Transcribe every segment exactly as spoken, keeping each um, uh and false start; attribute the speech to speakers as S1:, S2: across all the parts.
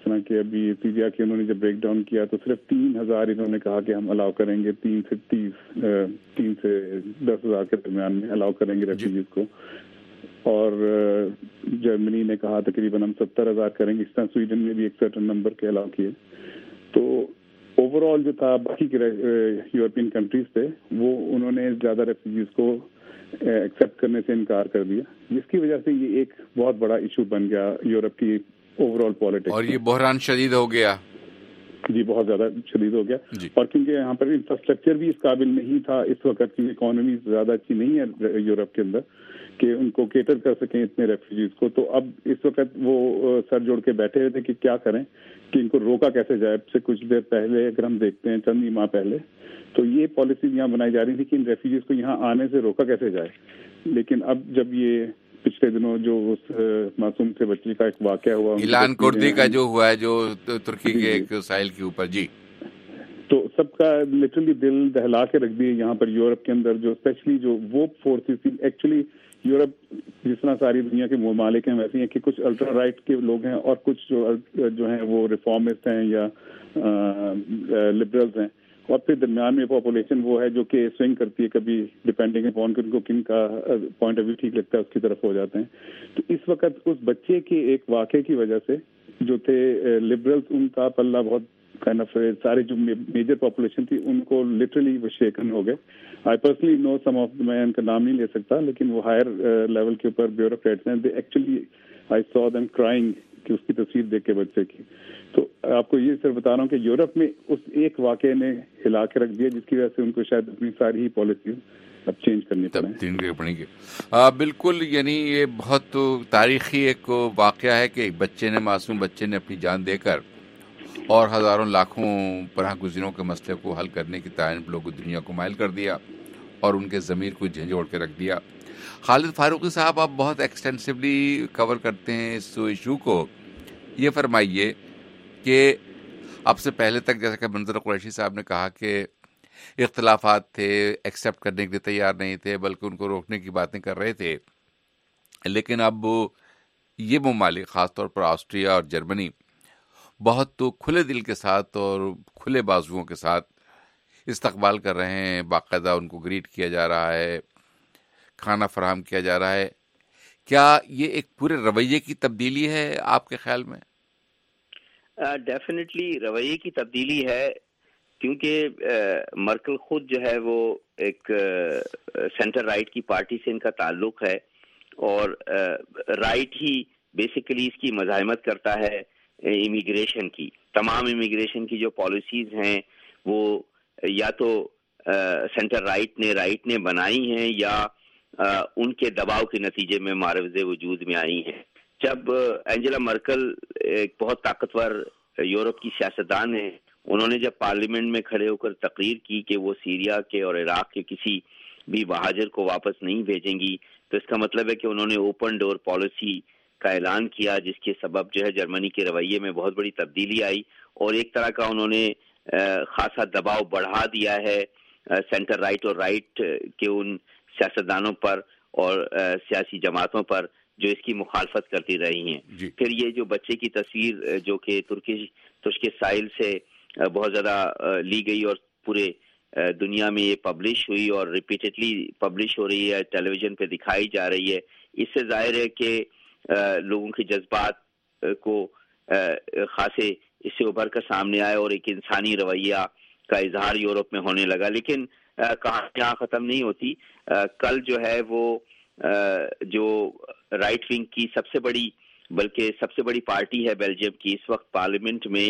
S1: طرح کہ ابھی سیریا کے انہوں نے جب بریک ڈاؤن کیا تو صرف تین ہزار انہوں نے کہا کہ ہم الاؤ کریں گے، تین سے تیس تین سے دس ہزار کے درمیان میں الاؤ کریں گے ریفیوجیز کو. اور جرمنی نے کہا تقریباً ہم ستر ہزار کریں گے. اس طرح سویڈن میں بھی ایک سرٹن نمبر کے الاؤ کیے. تو اوور آل جو تھا باقی کے یورپین کنٹریز تھے وہ انہوں نے زیادہ ریفیوجیز کو ایکسیپٹ کرنے سے انکار کر دیا، جس کی وجہ سے یہ ایک بہت بڑا ایشو بن گیا یورپ کی اوور آل پالیٹکس.
S2: اور یہ بحران شدید ہو گیا.
S1: جی بہت زیادہ شدید ہو گیا.
S2: جی.
S1: اور کیونکہ یہاں پر انفراسٹرکچر بھی اس قابل نہیں تھا اس وقت کی، اکانومی زیادہ اچھی نہیں ہے یورپ کے اندر کہ ان کو کیٹر کر سکیں اتنے ریفیوجیز کو. تو اب اس وقت وہ سر جوڑ کے بیٹھے ہوئے تھے کہ کیا کریں، کہ ان کو روکا کیسے جائے. اب سے کچھ دیر پہلے اگر ہم دیکھتے ہیں چند ہی ماہ پہلے تو یہ پالیسیز یہاں بنائی جا رہی تھی کہ ان ریفیوجیز کو یہاں آنے سے روکا کیسے جائے. لیکن اب جب یہ پچھلے دنوں جو اس معصوم سے بچی کا ایک واقعہ ہوا،
S2: اعلان کردی کا جو ہوا ہے جو ترکی کے ایک ساحل کے اوپر، جی
S1: تو سب کا لٹرلی دل دہلا کے رکھ دیے یہاں پر یورپ کے اندر. جو اسپیشلی جو وہ فورسز تھی ایکچولی یورپ جس طرح ساری دنیا کے ممالک ہیں ویسے ہیں کہ کچھ الٹرا رائٹ کے لوگ ہیں اور کچھ جو جو ہیں وہ ریفارمسٹ ہیں یا لبرلز ہیں، اور پھر درمیان میں پاپولیشن وہ ہے جو کہ سوئنگ کرتی ہے، کبھی ڈپینڈنگ اپون ان کو کن کا پوائنٹ آف ویو ٹھیک لگتا ہے اس کی طرف ہو جاتے ہیں. تو اس وقت اس بچے کے ایک واقعے کی وجہ سے جو تھے لبرلز ان کا پلہ بہت کائنڈ آف سارے جو میجر پاپولیشن تھی ان کو لٹرلی وہ شیکن ہو گئے. I personally know some of, میں ان کا نام نہیں لے سکتا لیکن وہ ہائر لیول کے اوپر بیوروکریٹس ہیں، they actually I saw them crying کہ اس کی تصویر دیکھ کے بچے کی. تو آپ کو یہ سر بتا رہا ہوں کہ یورپ میں اس ایک واقعے نے ہلا کے رکھ دیا جس کی وجہ سے ان کو شاید اپنی ساری ہی پالیسیز اب چینج کرنی
S2: پڑیں گی. بالکل، یعنی یہ بہت تاریخی ایک واقعہ ہے کہ ایک بچے نے، معصوم بچے نے اپنی جان دے کر اور ہزاروں لاکھوں پناہ گزینوں کے مسئلے کو حل کرنے کی طرف لوگوں دنیا کو مائل کر دیا اور ان کے ضمیر کو جھنجھوڑ کے رکھ دیا. خالد فاروقی صاحب، آپ بہت ایکسٹینسولی کور کرتے ہیں اس ایشو کو. یہ فرمائیے کہ اب سے پہلے تک جیسا کہ منظر قریشی صاحب نے کہا کہ اختلافات تھے، ایکسیپٹ کرنے کے لیے تیار نہیں تھے بلکہ ان کو روکنے کی باتیں کر رہے تھے، لیکن اب یہ ممالک خاص طور پر آسٹریا اور جرمنی بہت تو کھلے دل کے ساتھ اور کھلے بازوؤں کے ساتھ استقبال کر رہے ہیں. باقاعدہ ان کو گریٹ کیا جا رہا ہے، کھانا فراہم کیا جا رہا ہے. کیا یہ ایک پورے رویے کی تبدیلی ہے آپ کے خیال میں؟
S3: ڈیفینیٹلی uh, رویے کی تبدیلی ہے، کیونکہ مرکل uh, خود جو ہے وہ ایک سینٹر uh, رائٹ کی پارٹی سے ان کا تعلق ہے، اور رائٹ uh, ہی بیسیکلی اس کی مزاحمت کرتا ہے امیگریشن کی. تمام امیگریشن کی جو پالیسیز ہیں وہ یا تو سینٹر رائٹ نے رائٹ نے بنائی ہیں یا uh, ان کے دباؤ کے نتیجے میں معرض وجود میں آئی ہیں. جب اینجلا مرکل ایک بہت طاقتور یورپ کی سیاستدان ہیں، انہوں نے جب پارلیمنٹ میں کھڑے ہو کر تقریر کی کہ وہ سیریا کے اور عراق کے کسی بھی مہاجر کو واپس نہیں بھیجیں گی، تو اس کا مطلب ہے کہ انہوں نے اوپن ڈور پالیسی کا اعلان کیا، جس کے سبب جو ہے جرمنی کے رویے میں بہت بڑی تبدیلی آئی، اور ایک طرح کا انہوں نے خاصا دباؤ بڑھا دیا ہے سینٹر رائٹ اور رائٹ کے ان سیاستدانوں پر اور سیاسی جماعتوں پر جو اس کی مخالفت کرتی رہی ہیں. جی. پھر یہ جو بچے کی تصویر جو کہ ترکی ترک کے ساحل سے بہت زیادہ لی گئی اور پورے دنیا میں یہ پبلش ہوئی اور ریپیٹڈلی پبلش ہو رہی ہے، ٹیلی ویژن پہ دکھائی جا رہی ہے، اس سے ظاہر ہے کہ لوگوں کے جذبات کو خاصے اس سے ابھر کر سامنے آئے اور ایک انسانی رویہ کا اظہار یورپ میں ہونے لگا. لیکن کہانی یہاں ختم نہیں ہوتی. کل جو ہے وہ جو رائٹ ونگ کی سب سے بڑی بلکہ سب سے بڑی پارٹی ہے بیلجیم کی اس وقت پارلیمنٹ میں،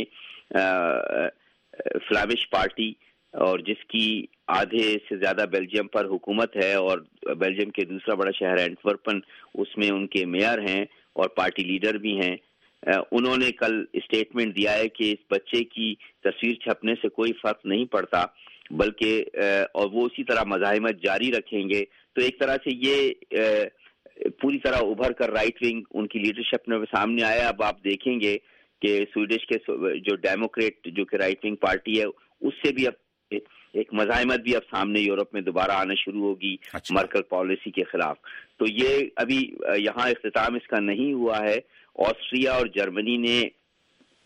S3: فلامیش پارٹی، اور جس کی آدھے سے زیادہ بیلجیم پر حکومت ہے، اور بیلجیم کے دوسرا بڑا شہر اینٹورپن اس میں ان کے میئر ہیں اور پارٹی لیڈر بھی ہیں. انہوں نے کل اسٹیٹمنٹ دیا ہے کہ اس بچے کی تصویر چھپنے سے کوئی فرق نہیں پڑتا، بلکہ اور وہ اسی طرح مزاحمت جاری رکھیں گے. تو ایک طرح سے یہ پوری طرح ابھر کر رائٹ ونگ ان کی لیڈرشپ میں سامنے آیا. اب آپ دیکھیں گے کہ سویڈش کے جو ڈیموکریٹ جو کہ رائٹ ونگ پارٹی ہے اس سے بھی اب ایک مزاحمت بھی اب سامنے یورپ میں دوبارہ آنا شروع ہوگی مرکل پالیسی کے خلاف. تو یہ ابھی یہاں اختتام اس کا نہیں ہوا ہے. آسٹریا اور جرمنی نے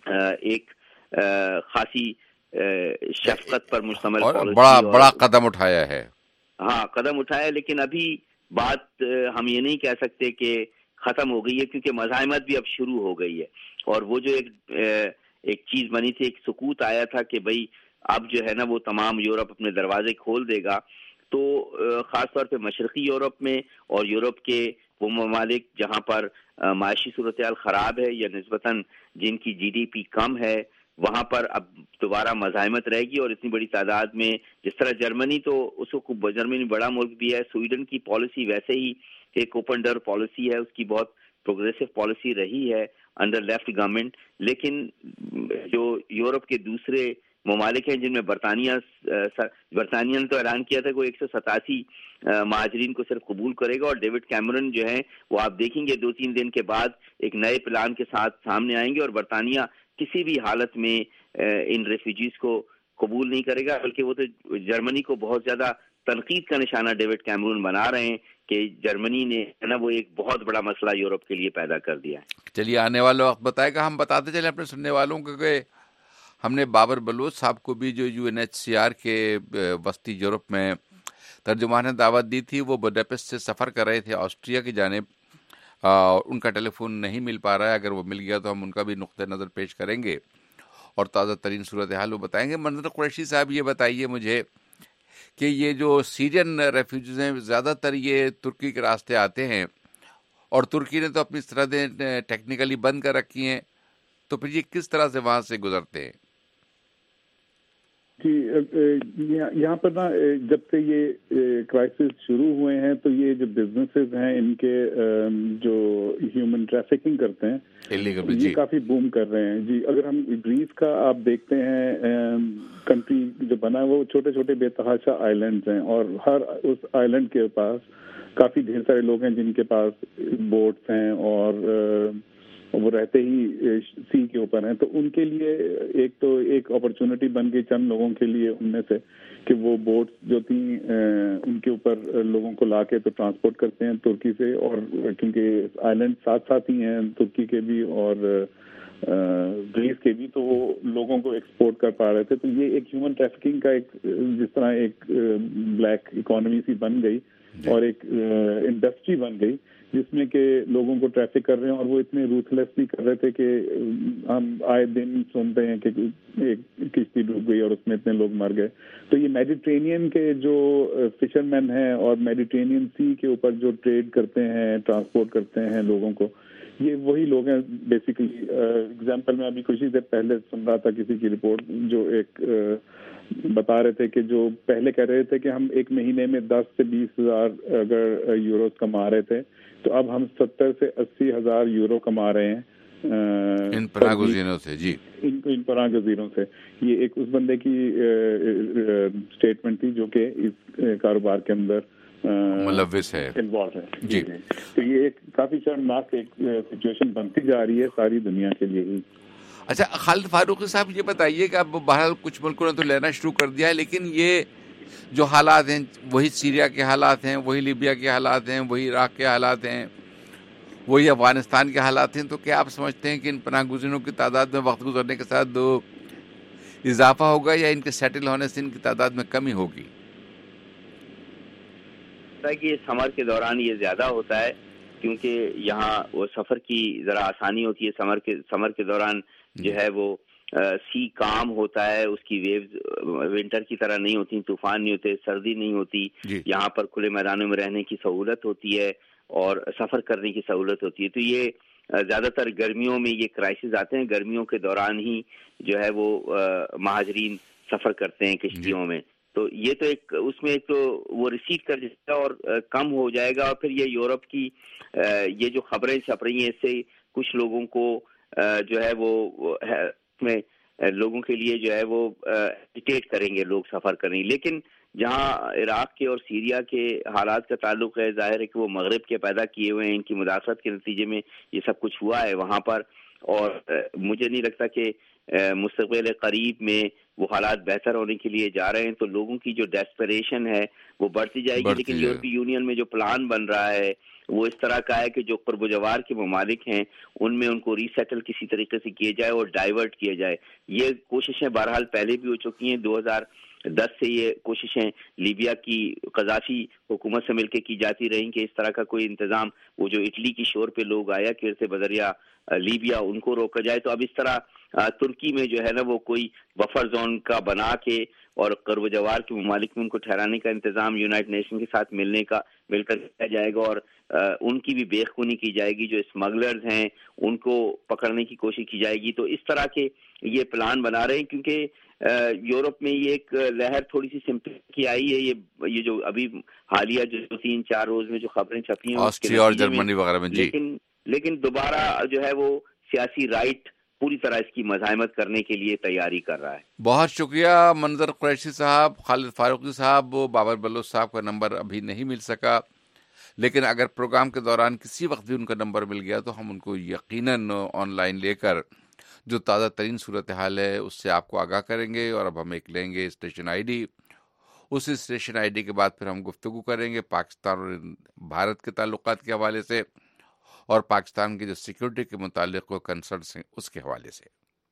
S3: ایک خاصی شفقت پر مشتمل پالیسی
S2: بڑا بڑا قدم اٹھایا ہے.
S3: ہاں قدم اٹھایا، لیکن ابھی بات ہم یہ نہیں کہہ سکتے کہ ختم ہو گئی ہے، کیونکہ مزاحمت بھی اب شروع ہو گئی ہے. اور وہ جو ایک ایک چیز بنی تھی، ایک سکوت آیا تھا کہ بھئی اب جو ہے نا وہ تمام یورپ اپنے دروازے کھول دے گا، تو خاص طور پہ مشرقی یورپ میں اور یورپ کے وہ ممالک جہاں پر معاشی صورتحال خراب ہے یا نسبتاً جن کی جی ڈی پی کم ہے، وہاں پر اب دوبارہ مزاحمت رہے گی. اور اتنی بڑی تعداد میں، جس طرح جرمنی تو اس کو جرمنی بڑا ملک بھی ہے، سویڈن کی پالیسی ویسے ہی ایک اوپن ڈور پالیسی ہے، اس کی بہت پروگریسو پالیسی رہی ہے انڈر لیفٹ گورنمنٹ. لیکن جو یورپ کے دوسرے ممالک ہیں جن میں برطانیہ برطانیہ نے تو اعلان کیا تھا کہ وہ ایک سو ستاسی مہاجرین کو صرف قبول کرے گا، اور ڈیوڈ کیمرون جو ہیں وہ آپ دیکھیں گے دو تین دن کے بعد ایک نئے پلان کے ساتھ سامنے آئیں گے، اور برطانیہ کسی بھی حالت میں ان ریفیوجیز کو قبول نہیں کرے گا. بلکہ وہ تو جرمنی کو بہت زیادہ تنقید کا نشانہ ڈیوڈ کیمرون بنا رہے ہیں کہ جرمنی نے نا وہ ایک بہت بڑا مسئلہ یورپ کے لیے پیدا کر دیا ہے.
S2: چلیے آنے والا وقت بتائے گا. ہم بتاتے چلیں اپنے سننے والوں کو کہ ہم نے بابر بلوچ صاحب کو بھی جو U N H C R کے وسطی یورپ میں ترجمان نے دعوت دی تھی، وہ بڈاپسٹ سے سفر کر رہے تھے آسٹریا کی جانب، اور ان کا ٹیلی فون نہیں مل پا رہا ہے. اگر وہ مل گیا تو ہم ان کا بھی نقطۂ نظر پیش کریں گے اور تازہ ترین صورتحال وہ بتائیں گے. منظر قریشی صاحب یہ بتائیے مجھے کہ یہ جو سیرین ریفیوجیز ہیں زیادہ تر یہ ترکی کے راستے آتے ہیں، اور ترکی نے تو اپنی سرحدیں ٹیکنیکلی بند کر رکھی ہیں، تو پھر یہ کس طرح سے وہاں سے گزرتے ہیں؟
S1: جی یہاں پر نا جب سے یہ کرائسس شروع ہوئے ہیں تو یہ جو بزنسز ہیں ان کے جو ہیومن ٹریفکنگ کرتے ہیں یہ کافی بوم کر رہے ہیں. جی اگر ہم گریس کا آپ دیکھتے ہیں کنٹری جو بنا ہے وہ چھوٹے چھوٹے بے تحاشا آئی لینڈز ہیں، اور ہر اس آئی لینڈ کے پاس کافی ڈھیر سارے لوگ ہیں جن کے پاس بوٹس ہیں اور وہ رہتے ہی سی کے اوپر ہیں. تو ان کے لیے ایک تو ایک اپرچونٹی بن گئی چند لوگوں کے لیے ان میں سے کہ وہ بوٹس جو تھیں ان کے اوپر لوگوں کو لا کے تو ٹرانسپورٹ کرتے ہیں ترکی سے، اور کیونکہ آئی لینڈ ساتھ ساتھ ہی ہیں ترکی کے بھی اور گریس کے بھی، تو وہ لوگوں کو ایکسپورٹ کر پا رہے تھے. تو یہ ایک ہیومن ٹریفکنگ کا ایک جس طرح ایک بلیک اکانومی سی بن گئی اور ایک انڈسٹری بن گئی جس میں کہ لوگوں کو ٹریفک کر رہے ہیں. اور وہ اتنے روتھلیسلی کر رہے تھے کہ ہم آئے دن سنتے ہیں کہ ایک کشتی ڈوب گئی اور اس میں اتنے لوگ مر گئے. تو یہ میڈیٹرینین کے جو فشر مین ہیں اور میڈیٹرینین سی کے اوپر جو ٹریڈ کرتے ہیں ٹرانسپورٹ کرتے ہیں لوگوں کو، یہ وہی لوگ ہیں بیسیکلی. اگزامپل میں ابھی کچھ ہی دیر پہلے سن رہا تھا کسی کی رپورٹ جو ایک بتا رہے تھے کہ جو پہلے کہہ رہے تھے کہ ہم ایک مہینے میں دس سے بیس ہزار اگر یوروز کما رہے تھے، تو اب ہم ستر سے اسی ہزار یورو کما رہے ہیں
S2: ان پناہ گزینوں سے. جی
S1: ان ان پناہ گزینوں سے. یہ ایک اس بندے کی اسٹیٹمنٹ تھی جو کہ اس کاروبار کے اندر
S2: ملوث ہے،
S1: انوالو ہے. جی تو یہ ایک کافی شرمناک ایک سچویشن بنتی جا رہی ہے ساری دنیا کے لیے.
S2: اچھا خالد فاروقی صاحب یہ بتائیے کہ اب بہرحال کچھ ملکوں نے تو لینا شروع کر دیا ہے، لیکن یہ جو حالات ہیں وہی سیریا کے حالات ہیں، وہی لیبیا کے حالات ہیں، وہی عراق کے حالات ہیں، وہی افغانستان کے حالات ہیں. تو کیا آپ سمجھتے ہیں کہ ان پناہ گزینوں کی تعداد میں وقت گزرنے کے ساتھ دو اضافہ ہوگا یا ان کے سیٹل ہونے سے ان کی تعداد میں کمی ہوگی؟
S3: کہ سمر کے دوران یہ زیادہ ہوتا ہے کیونکہ یہاں وہ سفر کی ذرا آسانی ہوتی ہے. سمر کے سمر کے دوران جو ہے وہ سی کام ہوتا ہے، اس کی ویوز ونٹر کی طرح نہیں ہوتی، طوفان نہیں ہوتے، سردی نہیں ہوتی. یہاں پر کھلے میدانوں میں رہنے کی سہولت ہوتی ہے اور سفر کرنے کی سہولت ہوتی ہے. تو یہ زیادہ تر گرمیوں میں یہ کرائسس آتے ہیں. گرمیوں کے دوران ہی جو ہے وہ مہاجرین سفر کرتے ہیں کشتیوں میں. تو یہ تو ایک اس میں ایک تو وہ ریسیو کر جائے گا اور کم ہو جائے گا. اور پھر یہ یورپ کی یہ جو خبریں چھپ رہی ہیں اس سے کچھ لوگوں کو جو ہے وہ میں لوگوں کے لیے جو ہے وہ ایجیٹیٹ کریں گے لوگ سفر کریں. لیکن جہاں عراق کے اور سیریا کے حالات کا تعلق ہے، ظاہر ہے کہ وہ مغرب کے پیدا کیے ہوئے ہیں، ان کی مداخلت کے نتیجے میں یہ سب کچھ ہوا ہے وہاں پر. اور مجھے نہیں لگتا کہ مستقبل قریب میں وہ حالات بہتر ہونے کے لیے جا رہے ہیں. تو لوگوں کی جو ڈیسپریشن ہے وہ بڑھتی جائے گی. لیکن یورپی یونین میں جو پلان بن رہا ہے وہ اس طرح کا ہے کہ جو قرب و جوار کے ممالک ہیں ان میں ان کو ری سیٹل کسی طریقے سے کیے جائے اور ڈائیورٹ کیا جائے. یہ کوششیں بہرحال پہلے بھی ہو چکی ہیں. دو ہزار دس سے یہ کوششیں لیبیا کی قذافی حکومت سے مل کے کی جاتی رہیں کہ اس طرح کا کوئی انتظام, وہ جو اٹلی کی شور پہ لوگ آیا کرتے بدریا لیبیا, ان کو روکا جائے. تو اب اس طرح ترکی میں جو ہے نا وہ کوئی بفر زون کا بنا کے اور قرب و جوار کے ممالک میں ان کو ٹھہرانے کا انتظام یونائٹڈ نیشن کے ساتھ ملنے کا مل کر کیا جائے گا, اور ان کی بھی بے خونی کی جائے گی. جو اسمگلرز ہیں ان کو پکڑنے کی کوشش کی جائے گی. تو اس طرح کے یہ پلان بنا رہے ہیں, کیونکہ یورپ میں یہ ایک لہر تھوڑی سی سمپل کی آئی ہے. یہ یہ جو ابھی حالیہ جو تین چار روز میں جو خبریں چھپی ہیں
S2: آسٹریا اور جرمنی وغیرہ میں, جی
S3: لیکن لیکن دوبارہ جو ہے وہ سیاسی رائٹ پوری طرح اس کی مزاحمت کرنے کے لیے تیاری کر رہا ہے.
S2: بہت شکریہ منظر قریشی صاحب. خالد فاروقی صاحب, بابر بلوچ صاحب کا نمبر ابھی نہیں مل سکا, لیکن اگر پروگرام کے دوران کسی وقت بھی ان کا نمبر مل گیا تو ہم ان کو یقیناً آن لائن لے کر جو تازہ ترین صورتحال ہے اس سے آپ کو آگاہ کریں گے. اور اب ہم ایک لیں گے اسٹیشن آئی ڈی. اس اسٹیشن آئی ڈی کے بعد پھر ہم گفتگو کریں گے پاکستان اور بھارت کے تعلقات کے حوالے سے اور پاکستان کی جو سیکورٹی کے متعلق کنسرنس ہیں اس کے حوالے سے.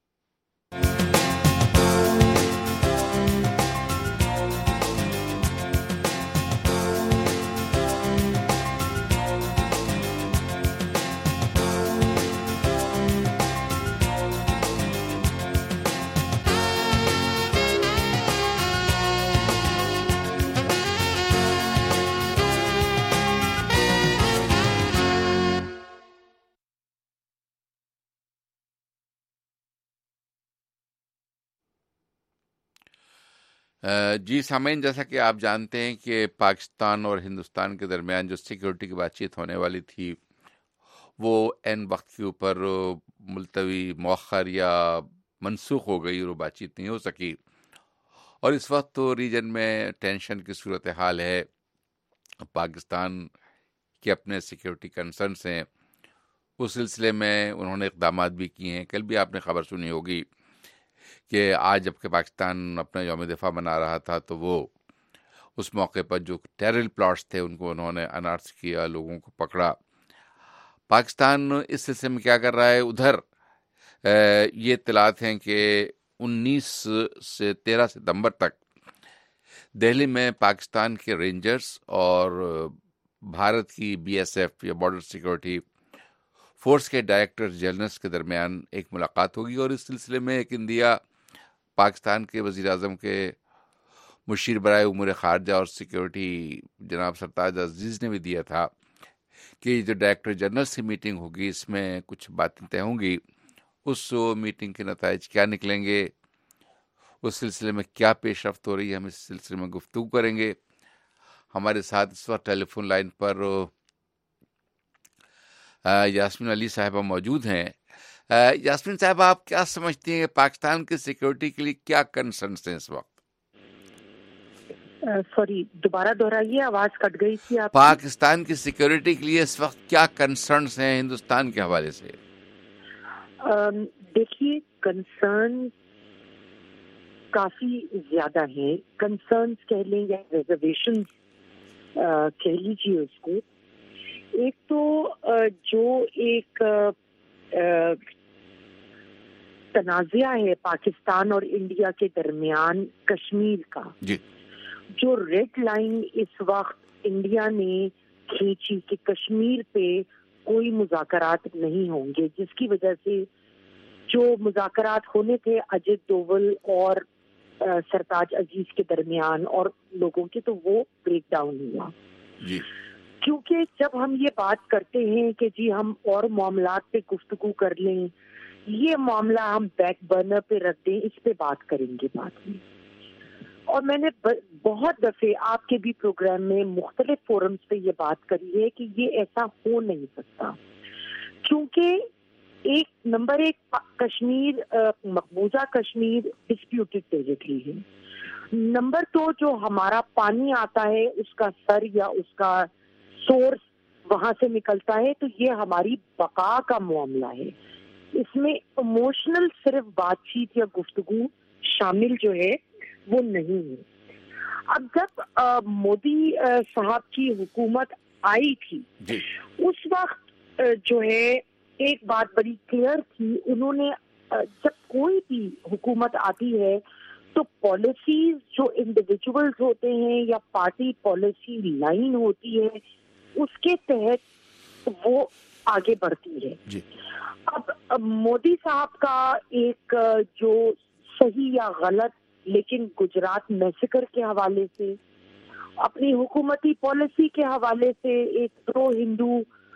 S2: جی سامعین, جیسا کہ آپ جانتے ہیں کہ پاکستان اور ہندوستان کے درمیان جو سیکورٹی کی بات چیت ہونے والی تھی وہ عین وقت کے اوپر ملتوی, مؤخر یا منسوخ ہو گئی اور وہ بات چیت نہیں ہو سکی. اور اس وقت تو ریجن میں ٹینشن کی صورتحال ہے. پاکستان کے اپنے سیکورٹی کنسرنس ہیں, اس سلسلے میں انہوں نے اقدامات بھی کیے ہیں. کل بھی آپ نے خبر سنی ہوگی کہ آج جب کہ پاکستان اپنا یوم دفاع منا رہا تھا تو وہ اس موقع پر جو ٹیرل پلاٹس تھے ان کو انہوں نے انارس کیا, لوگوں کو پکڑا. پاکستان اس سلسلے میں کیا کر رہا ہے؟ ادھر یہ اطلاعات ہیں کہ انیس سے تیرہ ستمبر تک دہلی میں پاکستان کے رینجرز اور بھارت کی بی ایس ایف یا بارڈر سیکورٹی فورس کے ڈائریکٹر جنرلز کے درمیان ایک ملاقات ہوگی. اور اس سلسلے میں ایک اندیا پاکستان کے وزیر اعظم کے مشیر برائے امور خارجہ اور سیکورٹی جناب سرتاج عزیز نے بھی دیا تھا کہ جو ڈائریکٹر جنرل سے میٹنگ ہوگی اس میں کچھ باتیں طے ہوں گی. اس میٹنگ کے نتائج کیا نکلیں گے, اس سلسلے میں کیا پیش رفت ہو رہی ہے, ہم اس سلسلے میں گفتگو کریں گے. ہمارے ساتھ اس وقت ٹیلی فون لائن پر یاسمین علی صاحبہ موجود ہیں. یاسمین صاحبہ, آپ کیا سمجھتی ہیں پاکستان کی سیکورٹی کے لیے کیا کنسرنس ہیں اس وقت؟
S4: سوری دوبارہ دہرائیے, آواز کٹ گئی تھی آپ.
S2: پاکستان کی سیکورٹی کے لیے اس وقت کیا کنسرنس ہیں ہندوستان کے حوالے سے؟
S4: دیکھیے کنسرن کافی زیادہ ہیں. کنسرنس کہہ لیں یا ریزرویشن کہہ لیجیے اس کو. ایک تو جو ایک تنازعہ ہے پاکستان اور انڈیا کے درمیان کشمیر کا,
S2: جی
S4: جو ریڈ لائن اس وقت انڈیا نے کھینچی کہ کشمیر پہ کوئی مذاکرات نہیں ہوں گے, جس کی وجہ سے جو مذاکرات ہونے تھے اجت ڈوول اور سرتاج عزیز کے درمیان اور لوگوں کے, تو وہ بریک ڈاؤن ہوا.
S2: جی
S4: کیونکہ جب ہم یہ بات کرتے ہیں کہ جی ہم اور معاملات پہ گفتگو کر لیں, یہ معاملہ ہم بیک برنر پہ رکھ دیں, اس پہ بات کریں گے بعد میں. اور میں نے بہت دفعے آپ کے بھی پروگرام میں مختلف فورمز پہ یہ بات کری ہے کہ یہ ایسا ہو نہیں سکتا, کیونکہ ایک نمبر ایک کشمیر, مقبوضہ کشمیر ڈسپیوٹڈ ٹیریٹری ہے. نمبر دو, جو ہمارا پانی آتا ہے اس کا سر یا اس کا سورس وہاں سے نکلتا ہے, تو یہ ہماری بقا کا معاملہ ہے. اس میں ایموشنل صرف بات چیت یا گفتگو شامل جو ہے وہ نہیں ہے. اب جب مودی صاحب کی حکومت آئی تھی اس وقت جو ہے ایک بات بڑی کلیئر تھی. انہوں نے جب کوئی بھی حکومت آتی ہے تو پالیسیز جو انڈیویجولز ہوتے ہیں یا پارٹی پالیسی لائن ہوتی ہے اس کے تحت وہ آگے بڑھتی ہے. اب مودی صاحب کا ایک جو صحیح یا غلط لیکن گجرات میسیکر کے حوالے سے, اپنی حکومتی پالیسی کے حوالے سے ایک پرو ہندو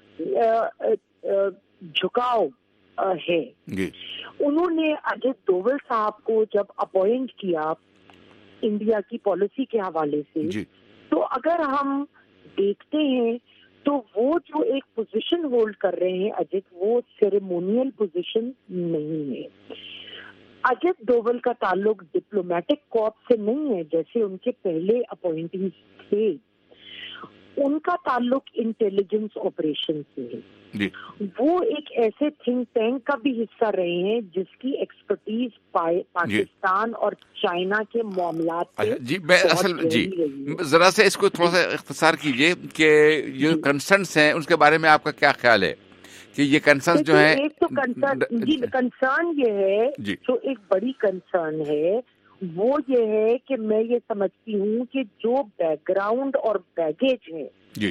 S4: جھکاؤ ہے. انہوں نے اجت ڈوول صاحب کو جب اپوائنٹ کیا انڈیا کی پالیسی کے حوالے سے, تو اگر ہم دیکھتے ہیں تو وہ جو ایک پوزیشن ہولڈ کر رہے ہیں اجت, وہ سیریمونیل پوزیشن نہیں ہے. اجت ڈوول کا تعلق ڈپلومیٹک کارپ سے نہیں ہے جیسے ان کے پہلے اپوائنٹیز تھے. ان کا تعلق انٹیلیجنس آپریشن سے ہے. وہ ایک ایسے تھنک ٹینک کا بھی حصہ رہے ہیں جس کی ایکسپرٹیز پاکستان اور چائنا کے معاملات
S2: جی میں اصل جی ذرا سے اس کو تھوڑا سا اختصار کیجئے کہ جو کنسرنس ہیں اس کے بارے میں آپ کا کیا خیال ہے کہ یہ کنسرن جو ہے؟
S4: ایک تو کنسرن جی کنسرن یہ ہے جو ایک بڑی کنسرن ہے وہ یہ ہے کہ میں یہ سمجھتی ہوں کہ جو بیک گراؤنڈ اور بیگیج ہے
S2: جی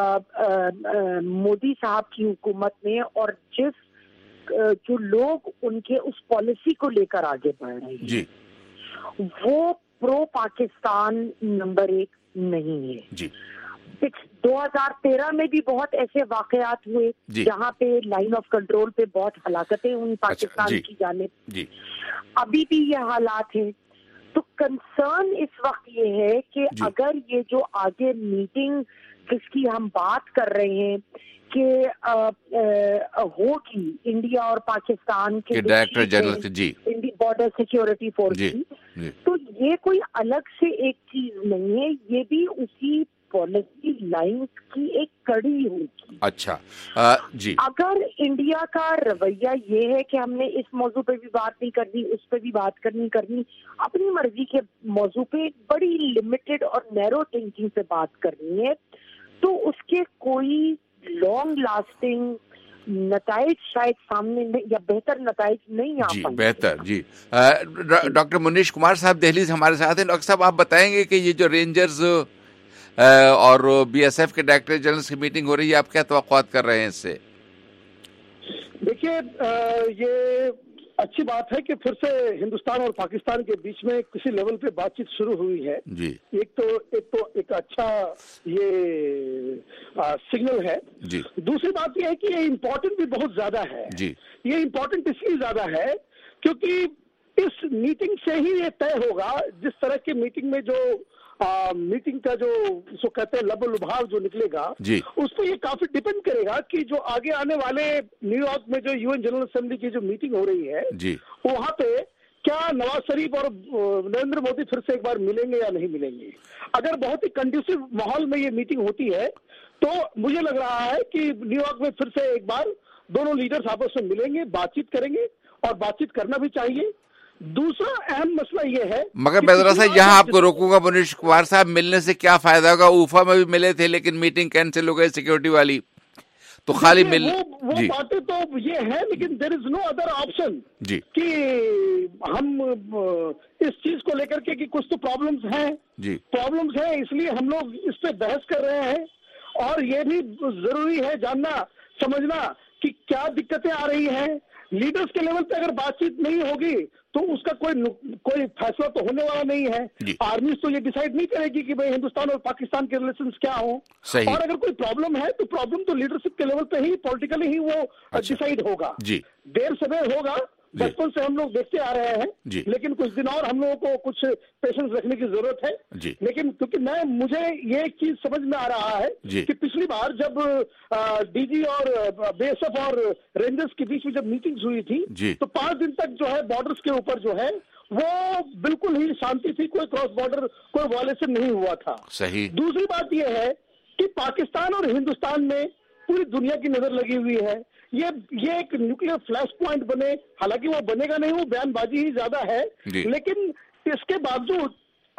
S4: مودی صاحب کی حکومت میں اور جس جو لوگ ان کے اس پالیسی کو لے کر آگے بڑھ رہے ہیں
S2: جی
S4: وہ پرو پاکستان نمبر ایک نہیں ہے.
S2: جی
S4: دو ہزار تیرہ میں بھی بہت ایسے واقعات ہوئے
S2: جی.
S4: جہاں پہ لائن آف کنٹرول پہ بہت ہلاکتیں ہوئی پاکستان
S2: جی.
S4: کی جانب.
S2: جی
S4: ابھی بھی یہ حالات ہیں. تو کنسرن اس وقت یہ ہے کہ
S2: جی.
S4: اگر یہ جو آگے میٹنگ جس کی ہم بات کر رہے ہیں کہ ہوگی انڈیا اور پاکستان کے
S2: director general G
S4: border security force کی, تو یہ کوئی الگ سے ایک چیز نہیں ہے, یہ بھی اسی پالیسی لائن کی ایک کڑی ہوگی.
S2: اچھا جی.
S4: اگر انڈیا کا رویہ یہ ہے کہ ہم نے اس موضوع پہ بھی بات نہیں کرنی, اس پہ بھی بات کرنی کرنی اپنی مرضی کے موضوع پہ بڑی لمیٹڈ اور نیرو تھنکنگ سے بات کرنی ہے, تو اس کے کوئی لانگ لاسٹنگ نتائج شاید سامنے یا بہتر نتائج نہیں آ
S2: جی
S4: پائیں.
S2: بہتر جی. ڈاکٹر منیش کمار صاحب دہلی سے ہمارے ساتھ ہیں. ڈاکٹر صاحب آپ بتائیں گے کہ یہ جو رینجرز اور بی ایس ایف کے ڈائریکٹر جنرل کی میٹنگ ہو رہی ہے, آپ کیا توقعات کر رہے ہیں اس سے؟
S5: دیکھیے یہ اچھی بات ہے کہ پھر سے ہندوستان اور پاکستان کے بیچ میں کسی لیول پہ بات چیت شروع ہوئی ہے.
S2: جی
S5: ایک تو ایک تو ایک اچھا یہ سگنل ہے.
S2: جی
S5: دوسری بات یہ ہے کہ یہ امپورٹنٹ بھی بہت زیادہ ہے.
S2: جی
S5: یہ امپورٹنٹ اس لیے زیادہ ہے کیونکہ اس میٹنگ سے ہی یہ طے ہوگا, جس طرح کی میٹنگ میں جو میٹنگ کا جو اس کو کہتے ہیں لب و لبھاؤ جو نکلے گا,
S2: جی
S5: اس پہ یہ کافی ڈیپینڈ کرے گا کہ جو آگے آنے والے نیو یارک میں جو یو این جنرل اسمبلی کی جو میٹنگ ہو رہی ہے
S2: جی
S5: وہاں پہ کیا نواز شریف اور نریندر مودی پھر سے ایک بار ملیں گے یا نہیں ملیں گے. اگر بہت ہی کنڈیوسو ماحول میں یہ میٹنگ ہوتی ہے تو مجھے لگ رہا ہے کہ نیو یارک میں پھر سے ایک بار دونوں لیڈرز آپس میں ملیں گے, بات چیت کریں گے, اور بات چیت کرنا بھی چاہیے. دوسرا اہم مسئلہ یہ ہے
S2: مگر میں ذرا سا یہاں آپ کو روکوں گا. منیش کمار صاحب ملنے سے کیا فائدہ ہوگا؟ اوفا میں بھی ملے تھے لیکن میٹنگ کینسل ہو گئی سیکورٹی والی, تو خالی مل
S5: وہ باتیں تو یہ ہے لیکن دیر از نو ادر آپشن
S2: جی
S5: کہ ہم اس چیز کو لے کر کے کہ کچھ تو پرابلمز ہیں
S2: جی
S5: پرابلمز ہیں اس لیے ہم لوگ اس پہ بحث کر رہے ہیں. اور یہ بھی ضروری ہے جاننا سمجھنا کہ کیا دقتیں آ رہی ہیں. لیڈرز کے لیول پہ اگر بات چیت نہیں ہوگی تو اس کا کوئی کوئی فیصلہ تو ہونے والا نہیں ہے. آرمیز تو یہ ڈیسائیڈ نہیں کرے گی کہ بھائی ہندوستان اور پاکستان کے ریلیشنز کیا ہوں, اور اگر کوئی پرابلم ہے تو پرابلم تو لیڈرشپ کے لیول پہ ہی پولیٹیکلی ہی وہ ڈیسائیڈ ہوگا. دیر سویر ہوگا, بچپن سے ہم لوگ دیکھتے آ رہے ہیں, لیکن کچھ دن اور ہم لوگوں کو کچھ پیشنس رکھنے کی ضرورت ہے. لیکن کیونکہ میں مجھے یہ ایک چیز سمجھ میں آ رہا ہے کہ پچھلی بار جب ڈی جی اور بی ایس ایف اور رینجرز کے بیچ میں جب میٹنگز ہوئی تھی تو پانچ دن تک جو ہے بارڈرز کے اوپر جو ہے وہ بالکل ہی شانتی تھی, کوئی کراس بارڈر کوئی وائلیشن نہیں ہوا تھا.
S2: صحیح.
S5: دوسری بات یہ ہے کہ پاکستان اور ہندوستان میں پوری دنیا کی نظر لگی ہوئی ہے. یہ یہ ایک نیوکلیر فلیش پوائنٹ بنے, حالانکہ وہ بنے گا نہیں, وہ بیان بازی ہی زیادہ ہے, لیکن اس کے باوجود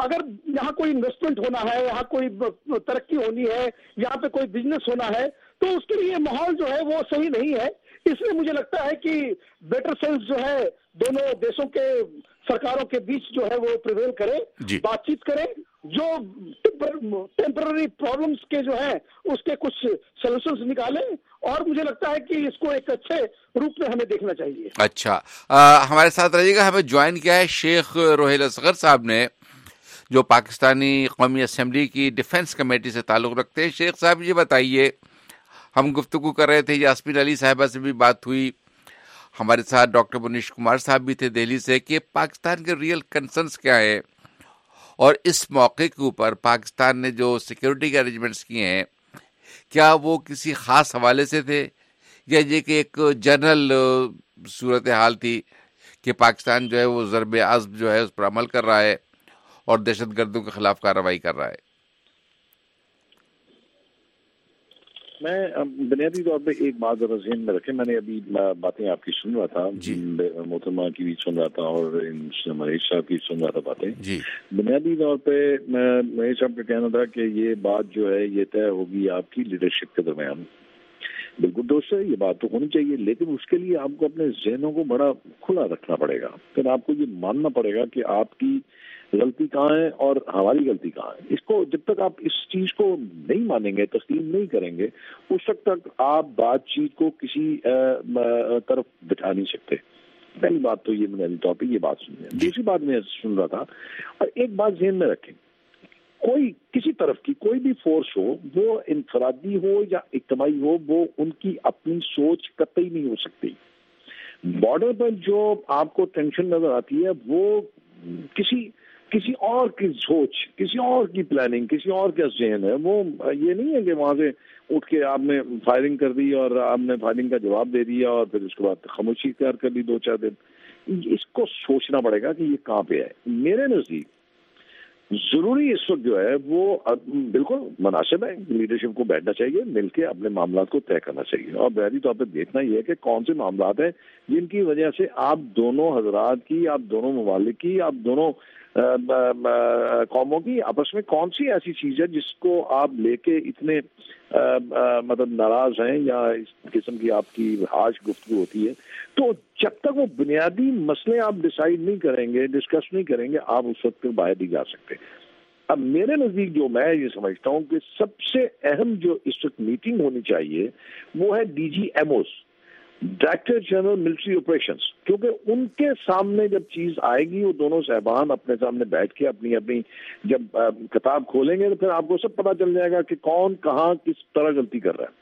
S5: اگر یہاں کوئی انویسٹمنٹ ہونا ہے, یہاں کوئی ترقی ہونی ہے, یہاں پہ کوئی بزنس ہونا ہے, تو اس کے لیے ماحول جو ہے وہ صحیح نہیں ہے. اس لیے مجھے لگتا ہے کہ بیٹر سینس جو ہے دونوں دیشوں کے سرکاروں کے بیچ جو ہے وہ پریویل کرے, بات چیت کرے, جو ٹیمپرری پرابلمس کے جو ہیں اس کے کچھ سولوشنز نکالیں, اور مجھے لگتا ہے کہ اس کو ایک اچھے روپ میں ہمیں دیکھنا چاہیے.
S2: اچھا, آ, ہمارے ساتھ رہیے گا. ہمیں جوائن کیا ہے شیخ روحیل اصغر صاحب نے, جو پاکستانی قومی اسمبلی کی ڈیفنس کمیٹی سے تعلق رکھتے ہیں. شیخ صاحب یہ بتائیے, ہم گفتگو کر رہے تھے, یاسمین علی صاحبہ سے بھی بات ہوئی, ہمارے ساتھ ڈاکٹر منیش کمار صاحب بھی تھے دہلی سے, کہ پاکستان کے ریئل کنسرنس کیا ہے, اور اس موقع کے اوپر پاکستان نے جو سیکیورٹی کے ارینجمنٹس کیے ہیں کیا وہ کسی خاص حوالے سے تھے, یا یہ کہ ایک جنرل صورتحال تھی کہ پاکستان جو ہے وہ ضرب عزم جو ہے اس پر عمل کر رہا ہے اور دہشت گردوں کے خلاف کارروائی کر رہا ہے.
S6: میں بنیادی طور پہ ایک بات ذرا ذہن میں رکھیں, میں نے ابھی باتیں آپ کی سن رہا تھا, محترمہ کی بھی سن رہا تھا اور مہیش صاحب کی سن رہا تھا باتیں. بنیادی طور پہ مہیش صاحب کا کہنا تھا کہ یہ بات جو ہے یہ طے ہوگی آپ کی لیڈرشپ کے درمیان. بالکل دوست ہے, یہ بات تو ہونی چاہیے, لیکن اس کے لیے آپ کو اپنے ذہنوں کو بڑا کھلا رکھنا پڑے گا. پھر آپ کو یہ ماننا پڑے گا کہ آپ کی غلطی کہاں ہے اور ہماری غلطی کہاں ہے. اس کو جب تک آپ اس چیز کو نہیں مانیں گے, تسلیم نہیں کریں گے, اس وقت تک آپ بات چیت کو کسی طرف بٹھا نہیں سکتے. پہلی بات تو یہ بنیادی طور پہ یہ بات سنیں. دوسری بات میں سن رہا تھا, اور ایک بات ذہن میں رکھیں, کوئی کسی طرف کی کوئی بھی فورس ہو, وہ انفرادی ہو یا اجتماعی ہو, وہ ان کی اپنی سوچ قطعی نہیں ہو سکتی. بارڈر پر جو آپ کو ٹینشن نظر آتی ہے وہ کسی کسی اور کی سوچ, کسی اور کی پلاننگ, کسی اور کا ذہن ہے. وہ یہ نہیں ہے کہ وہاں سے اٹھ کے آپ نے فائرنگ کر دی اور آپ نے فائرنگ کا جواب دے دیا اور پھر اس کے بعد خاموشی اختیار کر دی دو چار دن. اس کو سوچنا پڑے گا کہ یہ کہاں پہ ہے. میرے نزدیک ضروری اس وقت جو ہے وہ بالکل مناسب ہے, لیڈرشپ کو بیٹھنا چاہیے, مل کے اپنے معاملات کو طے کرنا چاہیے, اور بنیادی طور پہ دیکھنا یہ ہے کہ کون سے معاملات ہیں جن کی وجہ سے آپ دونوں حضرات کی, آپ دونوں ممالک کی, آپ دونوں قوموں کی آپس میں کون سی ایسی چیز ہے جس کو آپ لے کے اتنے مطلب ناراض ہیں یا اس قسم کی آپ کی حاش گفتگو ہوتی ہے. تو جب تک وہ بنیادی مسئلے آپ ڈیسائیڈ نہیں کریں گے, ڈسکس نہیں کریں گے, آپ اس وقت باہر نہیں جا سکتے. اب میرے نزدیک جو میں یہ سمجھتا ہوں کہ سب سے اہم جو اس وقت میٹنگ ہونی چاہیے وہ ہے D G M Os, director general military operations, کیونکہ ان کے سامنے جب چیز آئے گی وہ دونوں صاحبان اپنے سامنے بیٹھ کے اپنی اپنی جب کتاب کھولیں گے تو پھر آپ کو سب پتہ چل جائے گا کہ کون کہاں کس طرح غلطی کر رہا ہے.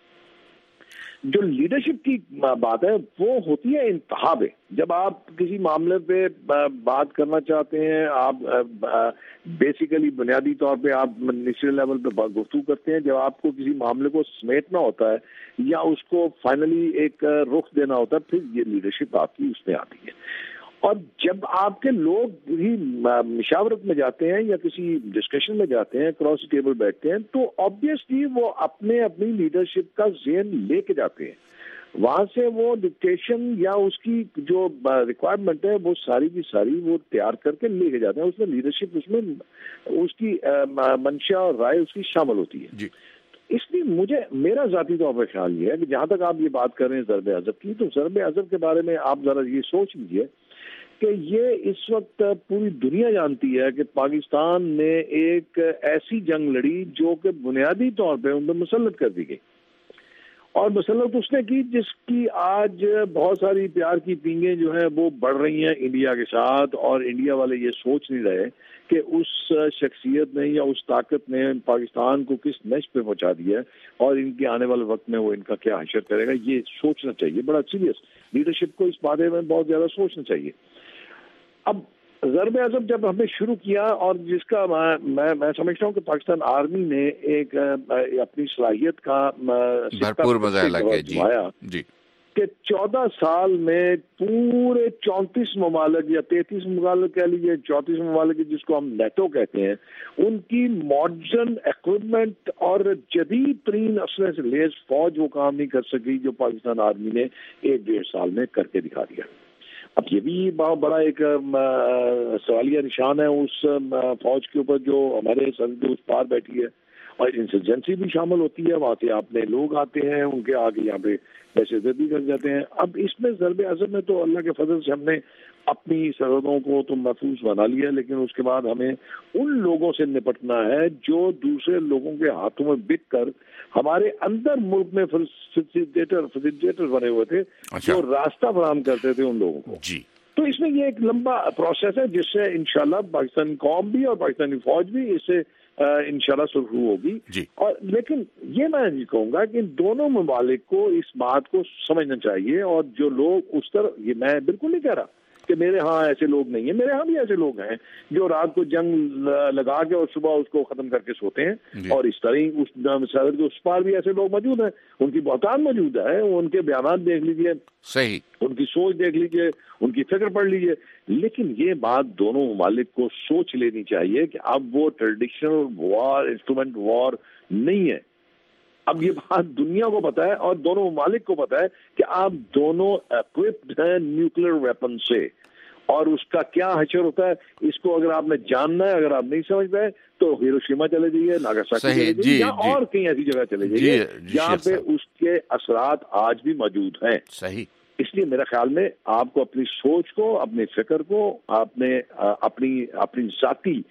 S6: جو لیڈرشپ کی بات ہے وہ ہوتی ہے انتہا پہ. جب آپ کسی معاملے پہ بات کرنا چاہتے ہیں, آپ بیسیکلی بنیادی طور پہ آپ نیشنل لیول پہ گفتگو کرتے ہیں, جب آپ کو کسی معاملے کو سمیٹنا ہوتا ہے یا اس کو فائنلی ایک رخ دینا ہوتا ہے, پھر یہ لیڈرشپ آپ کی اس میں آتی ہے. اور جب آپ کے لوگ ہی مشاورت میں جاتے ہیں یا کسی ڈسکشن میں جاتے ہیں, کراس ٹیبل بیٹھتے ہیں, تو آبویسلی وہ اپنے اپنی لیڈرشپ کا ذہن لے کے جاتے ہیں. وہاں سے وہ ڈکٹیشن یا اس کی جو ریکوائرمنٹ ہے وہ ساری کی ساری وہ تیار کر کے لے کے جاتے ہیں. اس میں لیڈرشپ, اس میں اس کی منشا اور رائے اس کی شامل ہوتی ہے. جی. اس لیے مجھے میرا ذاتی طور پر خیال یہ ہے کہ جہاں تک آپ یہ بات کر رہے ہیں ضرب عضب کی, تو ضرب عضب کے بارے میں آپ ذرا یہ سوچ لیجیے کہ یہ اس وقت پوری دنیا جانتی ہے کہ پاکستان نے ایک ایسی جنگ لڑی جو کہ بنیادی طور پہ ان پر مسلط کر دی گئی, اور مسلط اس نے کی جس کی آج بہت ساری پیار کی پینگیں جو ہیں وہ بڑھ رہی ہیں انڈیا کے ساتھ. اور انڈیا والے یہ سوچ نہیں رہے کہ اس شخصیت نے یا اس طاقت نے پاکستان کو کس نش پہ پہنچا دیا ہے اور ان کے آنے والے وقت میں وہ ان کا کیا حشر کرے گا. یہ سوچنا چاہیے, بڑا سیریس لیڈرشپ کو اس بارے میں بہت زیادہ سوچنا چاہیے. اب ضرب عضب جب ہم نے شروع کیا, اور جس کا میں میں سمجھتا ہوں کہ پاکستان آرمی نے ایک اپنی صلاحیت کا
S2: بھرپور مظاہرہ کیا جی
S6: کہ چودہ سال میں پورے چونتیس ممالک یا تینتیس ممالک کہہ لیجیے, چونتیس ممالک جس کو ہم نیٹو کہتے ہیں, ان کی ماڈرن اکوپمنٹ اور جدید ترین اسلحے سے لیس فوج وہ کام نہیں کر سکی جو پاکستان آرمی نے ایک ڈیڑھ سال میں کر کے دکھا دیا. اب یہ بھی بہت بڑا ایک سوالیہ نشان ہے اس فوج کے اوپر جو ہمارے سرحد کے اس پار بیٹھی ہے، اور انسرجنسی بھی شامل ہوتی ہے، وہاں سے اپنے لوگ آتے ہیں، ان کے آگے یہاں پہ دہشت گردی کر جاتے ہیں۔ اب اس میں ضرب عضب میں تو اللہ کے فضل سے ہم نے اپنی سرحدوں کو تو محفوظ بنا لیا، لیکن اس کے بعد ہمیں ان لوگوں سے نپٹنا ہے جو دوسرے لوگوں کے ہاتھوں میں بک کر ہمارے اندر ملک میں فیسیلیٹیٹر فیسیلیٹیٹر بنے ہوئے تھے، جو راستہ فراہم کرتے تھے ان لوگوں کو۔
S2: جی
S6: تو اس میں یہ ایک لمبا پروسیس ہے جس سے انشاءاللہ پاکستانی قوم بھی اور پاکستانی فوج بھی اس سے انشاءاللہ سرخرو ہوگی۔
S2: جی
S6: اور لیکن یہ میں نہیں کہوں گا کہ دونوں ممالک کو اس بات کو سمجھنا چاہیے، اور جو لوگ اس طرح، یہ میں بالکل نہیں کہہ رہا کہ میرے ہاں ایسے لوگ نہیں ہیں، میرے ہاں بھی ایسے لوگ ہیں جو رات کو جنگ لگا کے اور صبح اس کو ختم کر کے سوتے ہیں، اور اس طرح اس سرحد کے اس پار بھی ایسے لوگ موجود ہیں، ان کی بہتان موجود ہے، ان کے بیانات دیکھ لیجئے،
S2: صحیح،
S6: ان کی سوچ دیکھ لیجئے، ان کی فکر پڑھ لیجئے۔ لیکن یہ بات دونوں ممالک کو سوچ لینی چاہیے کہ اب وہ ٹریڈیشنل وار، انسٹرومنٹ وار نہیں ہے۔ اب یہ بات دنیا کو پتا ہے اور دونوں ممالک کو پتا ہے کہ آپ دونوں اکوپڈ ہیں نیوکلیر ویپن سے، اور اس کا کیا حشر ہوتا ہے اس کو اگر آپ نے جاننا ہے، اگر آپ نہیں سمجھ پائے تو ہیروشیما چلے جائیے، ناگاساکی چلے جائیے، یا اور کئی ایسی جگہ چلے جائیے جہاں پہ اس کے اثرات آج بھی موجود ہیں۔
S2: صحیح،
S6: اس لیے میرے خیال میں آپ کو اپنی سوچ کو، اپنی فکر کو، اپنے اپنی اپنی ذاتی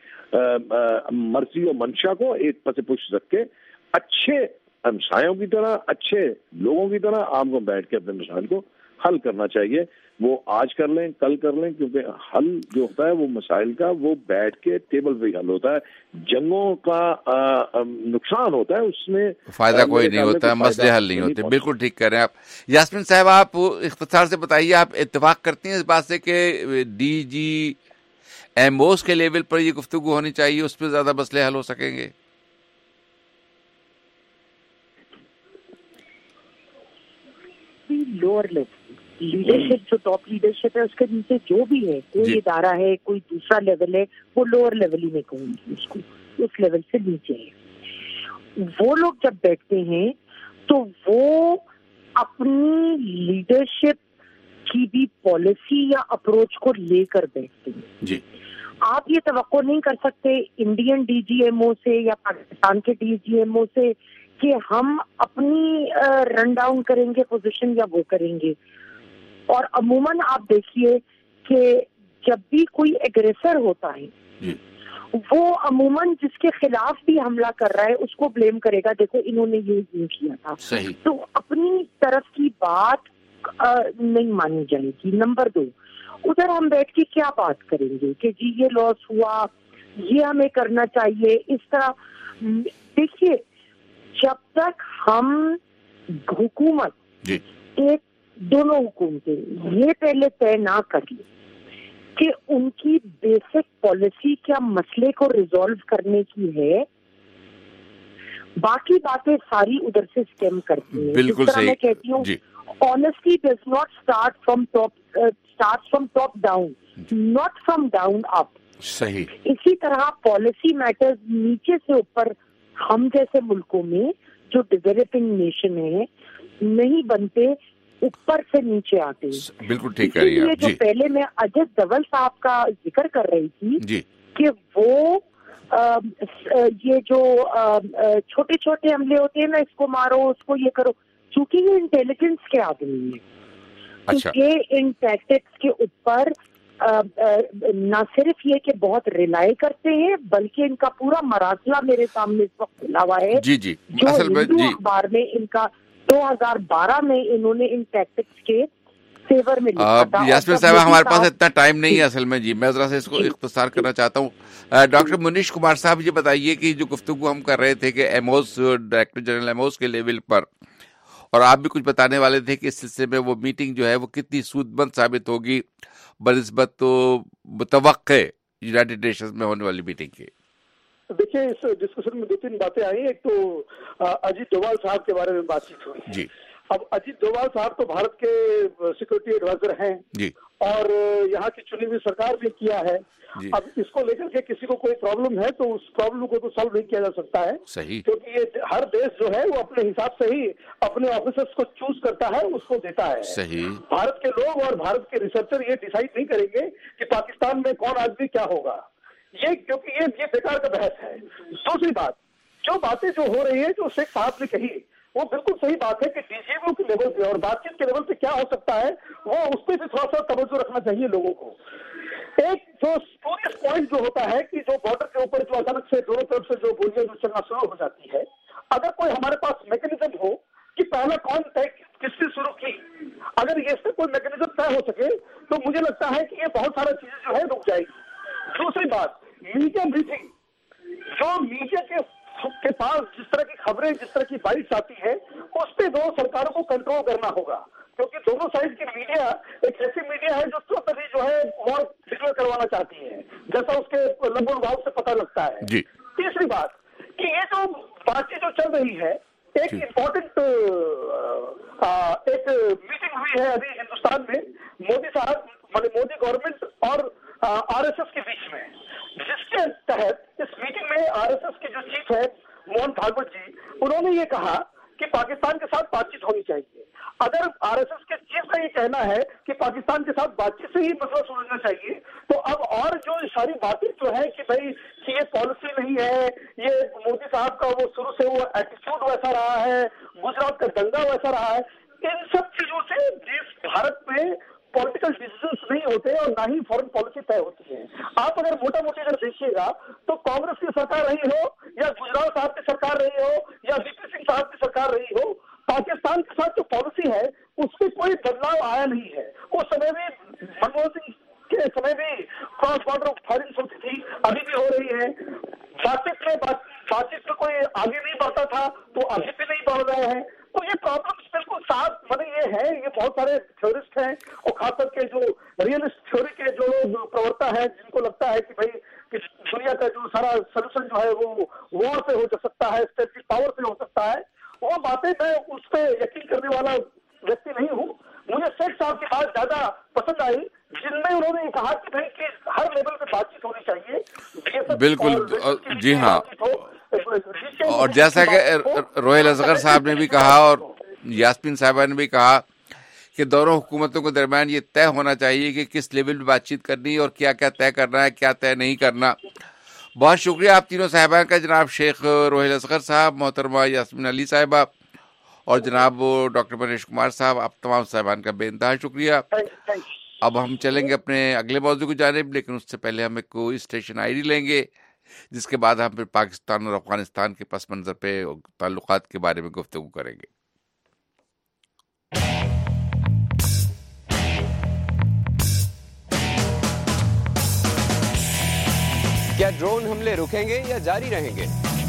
S6: مرضی اور منشا کو ایک پس پش رکھ کے اچھے ہمسایوں کی طرح، اچھے لوگوں کی طرح آپ کو بیٹھ کے اپنے مسائل کو حل کرنا چاہیے۔ وہ آج کر لیں، کل کر لیں، کیونکہ حل جو ہوتا ہے وہ مسائل کا وہ بیٹھ کے ٹیبل پہ حل ہوتا ہے۔ جنگوں کا نقصان ہوتا ہے، اس میں
S2: فائدہ کوئی نہیں ہوتا، مسئلے حل نہیں ہوتے۔ بالکل ٹھیک کہہ رہے ہیں آپ۔ یاسمین صاحب، آپ اختصار سے بتائیے، آپ اتفاق کرتی ہیں اس بات سے کہ ڈی جی ایم اوز کے لیول پر یہ گفتگو ہونی چاہیے، اس پہ زیادہ مسئلے حل ہو سکیں گے؟
S4: لوور لیول لیڈرشپ، جو ٹاپ لیڈرشپ ہے، اس کے نیچے جو بھی ہے، کوئی ادارہ ہے، کوئی دوسرا لیول ہے، وہ لوور لیول ہی میں کہوں گی اس کو، اس لیول سے نیچے ہے۔ وہ لوگ جب بیٹھتے ہیں تو وہ اپنی لیڈرشپ کی بھی پالیسی یا اپروچ کو لے کر بیٹھتے ہیں۔
S2: جی،
S4: آپ یہ توقع نہیں کر سکتے Indian D G M O سے یا پاکستان کے ڈی جی ایم او سے کہ ہم اپنی رن ڈاؤن کریں گے پوزیشن یا وہ کریں گے۔ اور عموماً آپ دیکھیے کہ جب بھی کوئی ایگریسر ہوتا ہے وہ عموماً جس کے خلاف بھی حملہ کر رہا ہے اس کو بلیم کرے گا، دیکھو انہوں نے یہ یوں کیا تھا۔ تو اپنی طرف کی بات نہیں مانی جائے گی۔ نمبر دو، ادھر ہم بیٹھ کے کیا بات کریں گے کہ جی یہ لاس ہوا، یہ ہمیں کرنا چاہیے، اس طرح۔ دیکھیے، جب تک ہم حکومت ایک دونوں حکومتیں یہ پہلے طے نہ کر لیں کہ ان کی بیسک پالیسی کیا مسئلے کو ریزالو کرنے کی ہے، باقی باتیں ساری ادھر سے سٹیم کرتی ہیں۔
S2: بالکل
S4: جس طرح
S2: صحیح۔
S4: میں کہتی ہوں، honesty does not start from top, start from top down, not from down up.
S2: صحیح۔
S4: اسی طرح پالیسی میٹرز نیچے سے اوپر ہم جیسے ملکوں میں جو ڈیولپنگ نیشن ہے نہیں بنتے، اوپر سے نیچے آتے ہیں۔
S2: بالکل ٹھیک کہہ رہی ہیں آپ۔
S4: جو پہلے میں اجت دول صاحب کا ذکر کر رہی تھی
S2: جی،
S4: کہ وہ یہ جو چھوٹے چھوٹے حملے ہوتے ہیں نا، اس کو مارو، اس کو یہ کرو، چونکہ یہ انٹیلیجنس کے آدمی ہیں، کیونکہ ان ٹیکٹکس کے اوپر نہ صرف یہ کہ بہت ریلائی کرتے ہیں بلکہ ان کا پورا مراسلہ میرے سامنے اس وقت کھلا ہوا ہے۔
S2: جی جی،
S4: جو ہندو اخبار میں ان کا دو ہزار بارہ میں انہوں نے ان ٹیکٹکس کے فیور میں لکھا تھا۔
S2: یاسمین صاحب، ہمارے پاس اتنا ٹائم نہیں ہے اصل میں، جی میں ذرا سے اس کو اختصار کرنا چاہتا ہوں۔ ڈاکٹر منیش کمار صاحب، یہ بتائیے کہ جو گفتگو ہم کر رہے تھے کہ ایموز، ڈائریکٹر جنرل ایموز کے لیول پر، اور آپ بھی کچھ بتانے والے تھے کہ اس سلسلے میں وہ میٹنگ جو ہے وہ کتنی سود مند ثابت ہوگی بنسبت تو متوقع یونائیٹڈ نیشنز میں ہونے والی میٹنگ کے۔
S5: دیکھیے، اس ڈسکشن میں دو تین باتیں آئی۔ ایک تو اجیت ڈوبھال صاحب کے بارے میں بات چیت ہوئی۔
S2: جی،
S5: اب اجیت डोभाल साहब तो भारत के सिक्योरिटी एडवाइजर हैं
S2: जी, और
S5: यहाँ की चुनी हुई सरकार ने किया है। अब इसको लेकर के किसी को कोई प्रॉब्लम है तो उस प्रॉब्लम को तो सॉल्व नहीं किया जा सकता है,
S2: सही,
S5: क्योंकि ये हर देश जो है वो अपने हिसाब से ही अपने ऑफिसर्स को चूज करता है, उसको देता है।
S2: सही,
S5: भारत के लोग और भारत के रिसर्चर ये डिसाइड नहीं करेंगे कि पाकिस्तान में कौन आदमी क्या होगा, ये क्योंकि ये ये बेकार का बहस है। दूसरी बात, जो बातें जो हो रही है, जो शेख साहब ने कही, वो बिल्कुल सही बात है कि डीजीएमओ के लेवल पे और बातचीत के लेवल पे क्या हो सकता है, वो उस पर भी थोड़ा सा तवज्जो रखना चाहिए लोगों को। एक जो स्टोरीज पॉइंट जो होता है कि जो बॉर्डर के ऊपर जो अचानक से दोनों तरफ से जो गोलियां जो चलना शुरू हो जाती है, अगर कोई हमारे पास मैकेनिज्म हो कि पहला कौन तय किसने शुरू की, अगर ये से कोई मैकेनिज्म तय हो सके तो मुझे लगता है कि ये बहुत सारी चीजें जो है रुक जाएगी। दूसरी बात, मीडिया ब्रीफिंग, जो मीडिया के के पास जिस तरह की खबरें, जिस तरह की बाइट्स आती है, उस पे दोनों सरकारों को कंट्रोल करना होगा, क्योंकि दोनों साइड की मीडिया एक ऐसी मीडिया है जो तुरंत अभी जो है वॉर डिक्लेयर करवाना चाहती है, जैसा उसके लगभग भाव से पता लगता है। तीसरी बात कि ये जो बातचीत जो चल रही है, एक इम्पोर्टेंट एक मीटिंग हुई है अभी हिंदुस्तान में मोदी साहब, मतलब मोदी गवर्नमेंट और आरएसएस के बीच में, जिसके तहत इस मीटिंग में आरएसएस के जो चीफ है मोहन भागवत जी, उन्होंने ये कहा कि पाकिस्तान के साथ बातचीत होनी चाहिए। अगर आरएसएस के चीफ का ये कहना है कि पाकिस्तान के साथ बातचीत से ही मसला सुलझना चाहिए, तो अब और जो सारी बातें जो है कि भाई कि ये पॉलिसी नहीं है, ये मोदी साहब का वो शुरू से वो एटीट्यूड वैसा रहा है, गुजरात का दंगा वैसा रहा है, इन सब चीजों से देश भारत में पॉलिटिकल डिसीजंस नहीं होते और ना ही फॉरेन पॉलिसी तय होती है। आप अगर मोटा मोटी अगर देखिएगा तो कांग्रेस की सरकार रही हो या गुजरात साहब की सरकार रही हो या वीपी सिंह साहब की सरकार रही हो, पाकिस्तान के साथ जो पॉलिसी है उसमें कोई बदलाव आया नहीं है। उस समय भी मनमोहन सिंह के समय भी क्रॉस बॉर्डर फायरिंग होती थी, अभी भी हो रही है। बातचीत में बातचीत में कोई आगे नहीं बढ़ता था तो अभी भी नहीं बढ़ रहे हैं। तो ये प्रॉब्लम्स बिल्कुल साफ बने ये है, ये बहुत सारे थ्योरिस्ट हैं और खासकर के जो रियलिस्ट थ्योरी के जो लोग प्रवक्ता हैं, जिनको लगता है कि भाई कि दुनिया का जो सारा सोल्यूशन जो है वो वॉर से हो सकता है, स्टेटिक पावर से हो सकता है, वो बातें मैं उस पर यकीन करने वाला व्यक्ति नहीं हूँ। मुझे शेख साहब की बात ज्यादा पसंद आई, जिनमें उन्होंने ये कहा कि भाई कि हर लेवल पे बातचीत होनी चाहिए।
S2: बिल्कुल, जी हाँ, और जैसा कि रोहेल असगर साहब ने भी कहा और यास्मीन साहिबा ने भी कहा कि दोनों हुकूमतों के दरमियान ये तय होना चाहिए कि किस लेवल पे बातचीत करनी है और क्या क्या तय करना है, क्या तय नहीं करना। बहुत शुक्रिया आप तीनों साहिबान का, जनाब शेख रोहेल असगर साहब, मोहतरमा यास्मीन अली साहिबा और जनाब डॉक्टर मनीष कुमार साहब, आप तमाम साहिबान का बेइंतहा शुक्रिया। अब हम चलेंगे अपने अगले मौजू की जानिब, लेकिन उससे पहले हम एक कोई स्टेशन आई डी लेंगे, जिसके बाद हम फिर पाकिस्तान और अफगानिस्तान के पस मंजर पे ताल्लुकात के बारे में गुफ्तगू करेंगे।
S7: क्या ड्रोन हमले रुकेंगे या जारी रहेंगे?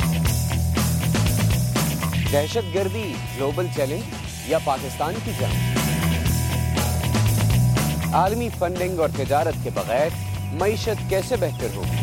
S7: दहशतगर्दी ग्लोबल चैलेंज या पाकिस्तान की जंग? आलमी फंडिंग और तिजारत के बगैर मईशत कैसे बेहतर होगी?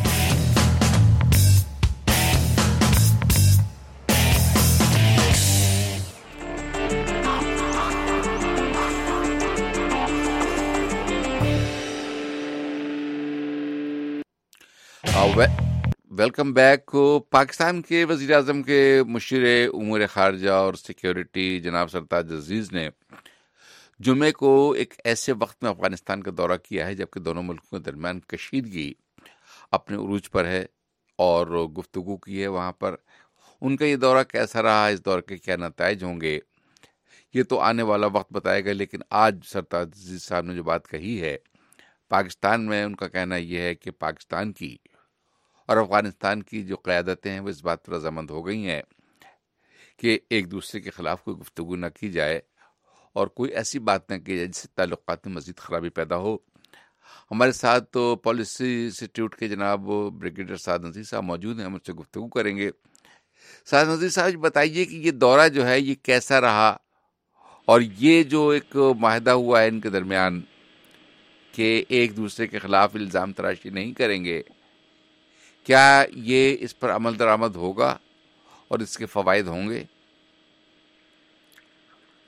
S2: Welcome back. पाकिस्तान के वज़ीर आज़म के मुशीर उमूर ख़ारजा और सिक्योरिटी जनाब सरताज अजीज़ ने जुमे को एक ऐसे वक्त में अफ़गानिस्तान का दौरा किया है जबकि दोनों मुल्कों के दरमियान कशीदगी अपने उरूज पर है और गुफ्तगू की है वहाँ पर। उनका ये दौरा कैसा रहा, इस दौरे के क्या नताइज होंगे, ये तो आने वाला वक्त बताएगा। लेकिन आज सरताज अजीज़ साहब ने जो बात कही है पाकिस्तान में, उनका कहना यह है कि पाकिस्तान की और अफ़गानिस्तान की जो क़यादतें हैं वो इस बात पर रज़ामंद हो गई हैं कि एक दूसरे के ख़िलाफ़ कोई गुफ्तगू न की जाए और कोई ऐसी बात न की जाए जिससे ताल्लुकात में मज़ीद ख़राबी पैदा हो। हमारे साथ तो पॉलिसी इंस्टीट्यूट के जनाब ब्रिगेडियर साद नज़ीर साहब मौजूद हैं, हम उससे गुफ्तगू करेंगे। साद नज़ीर साहब बताइए कि ये दौरा जो है ये कैसा रहा और ये जो एक माहिदा हुआ है इनके दरमियान कि एक दूसरे के ख़िलाफ़ इल्ज़ाम तराशी नहीं करेंगे, क्या ये इस पर अमल दरामद होगा और इसके फ़वाइद होंगे?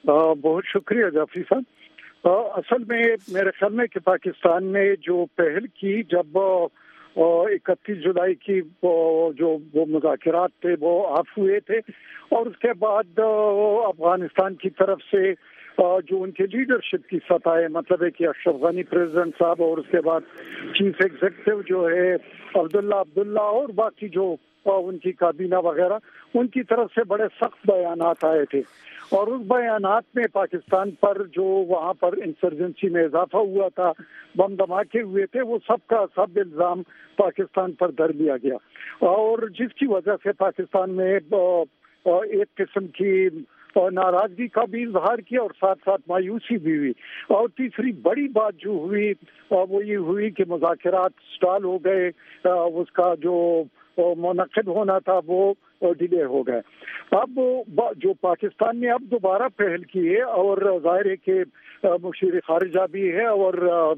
S5: بہت شکریہ جعفری صاحب. اصل میں میرے خیال میں کہ پاکستان نے جو پہل کی جب اکتیس جولائی کی جو وہ مذاکرات تھے وہ آف ہوئے تھے اور اس کے بعد افغانستان کی طرف سے جو ان کے لیڈرشپ کی سطح ہے, مطلب ہے کہ اشرف غنی پریزیڈنٹ صاحب اور اس کے بعد چیف ایگزیکٹو جو ہے عبداللہ عبداللہ اور باقی جو ان کی کابینہ وغیرہ, ان کی طرف سے بڑے سخت بیانات آئے تھے اور اس بیانات میں پاکستان پر جو وہاں پر انسرجنسی میں اضافہ ہوا تھا, بم دھماکے ہوئے تھے, وہ سب کا سب الزام پاکستان پر دھر لیا گیا اور جس کی وجہ سے پاکستان میں ایک قسم کی ناراضگی کا بھی اظہار کیا اور ساتھ ساتھ مایوسی بھی ہوئی. اور تیسری بڑی بات جو ہوئی وہ یہ ہوئی کہ مذاکرات سٹال ہو گئے, اس کا جو منعقد ہونا تھا وہ ڈیلے ہو گئے. اب جو پاکستان نے اب دوبارہ پہل کی ہے اور ظاہر ہے کہ مشیر خارجہ بھی ہے اور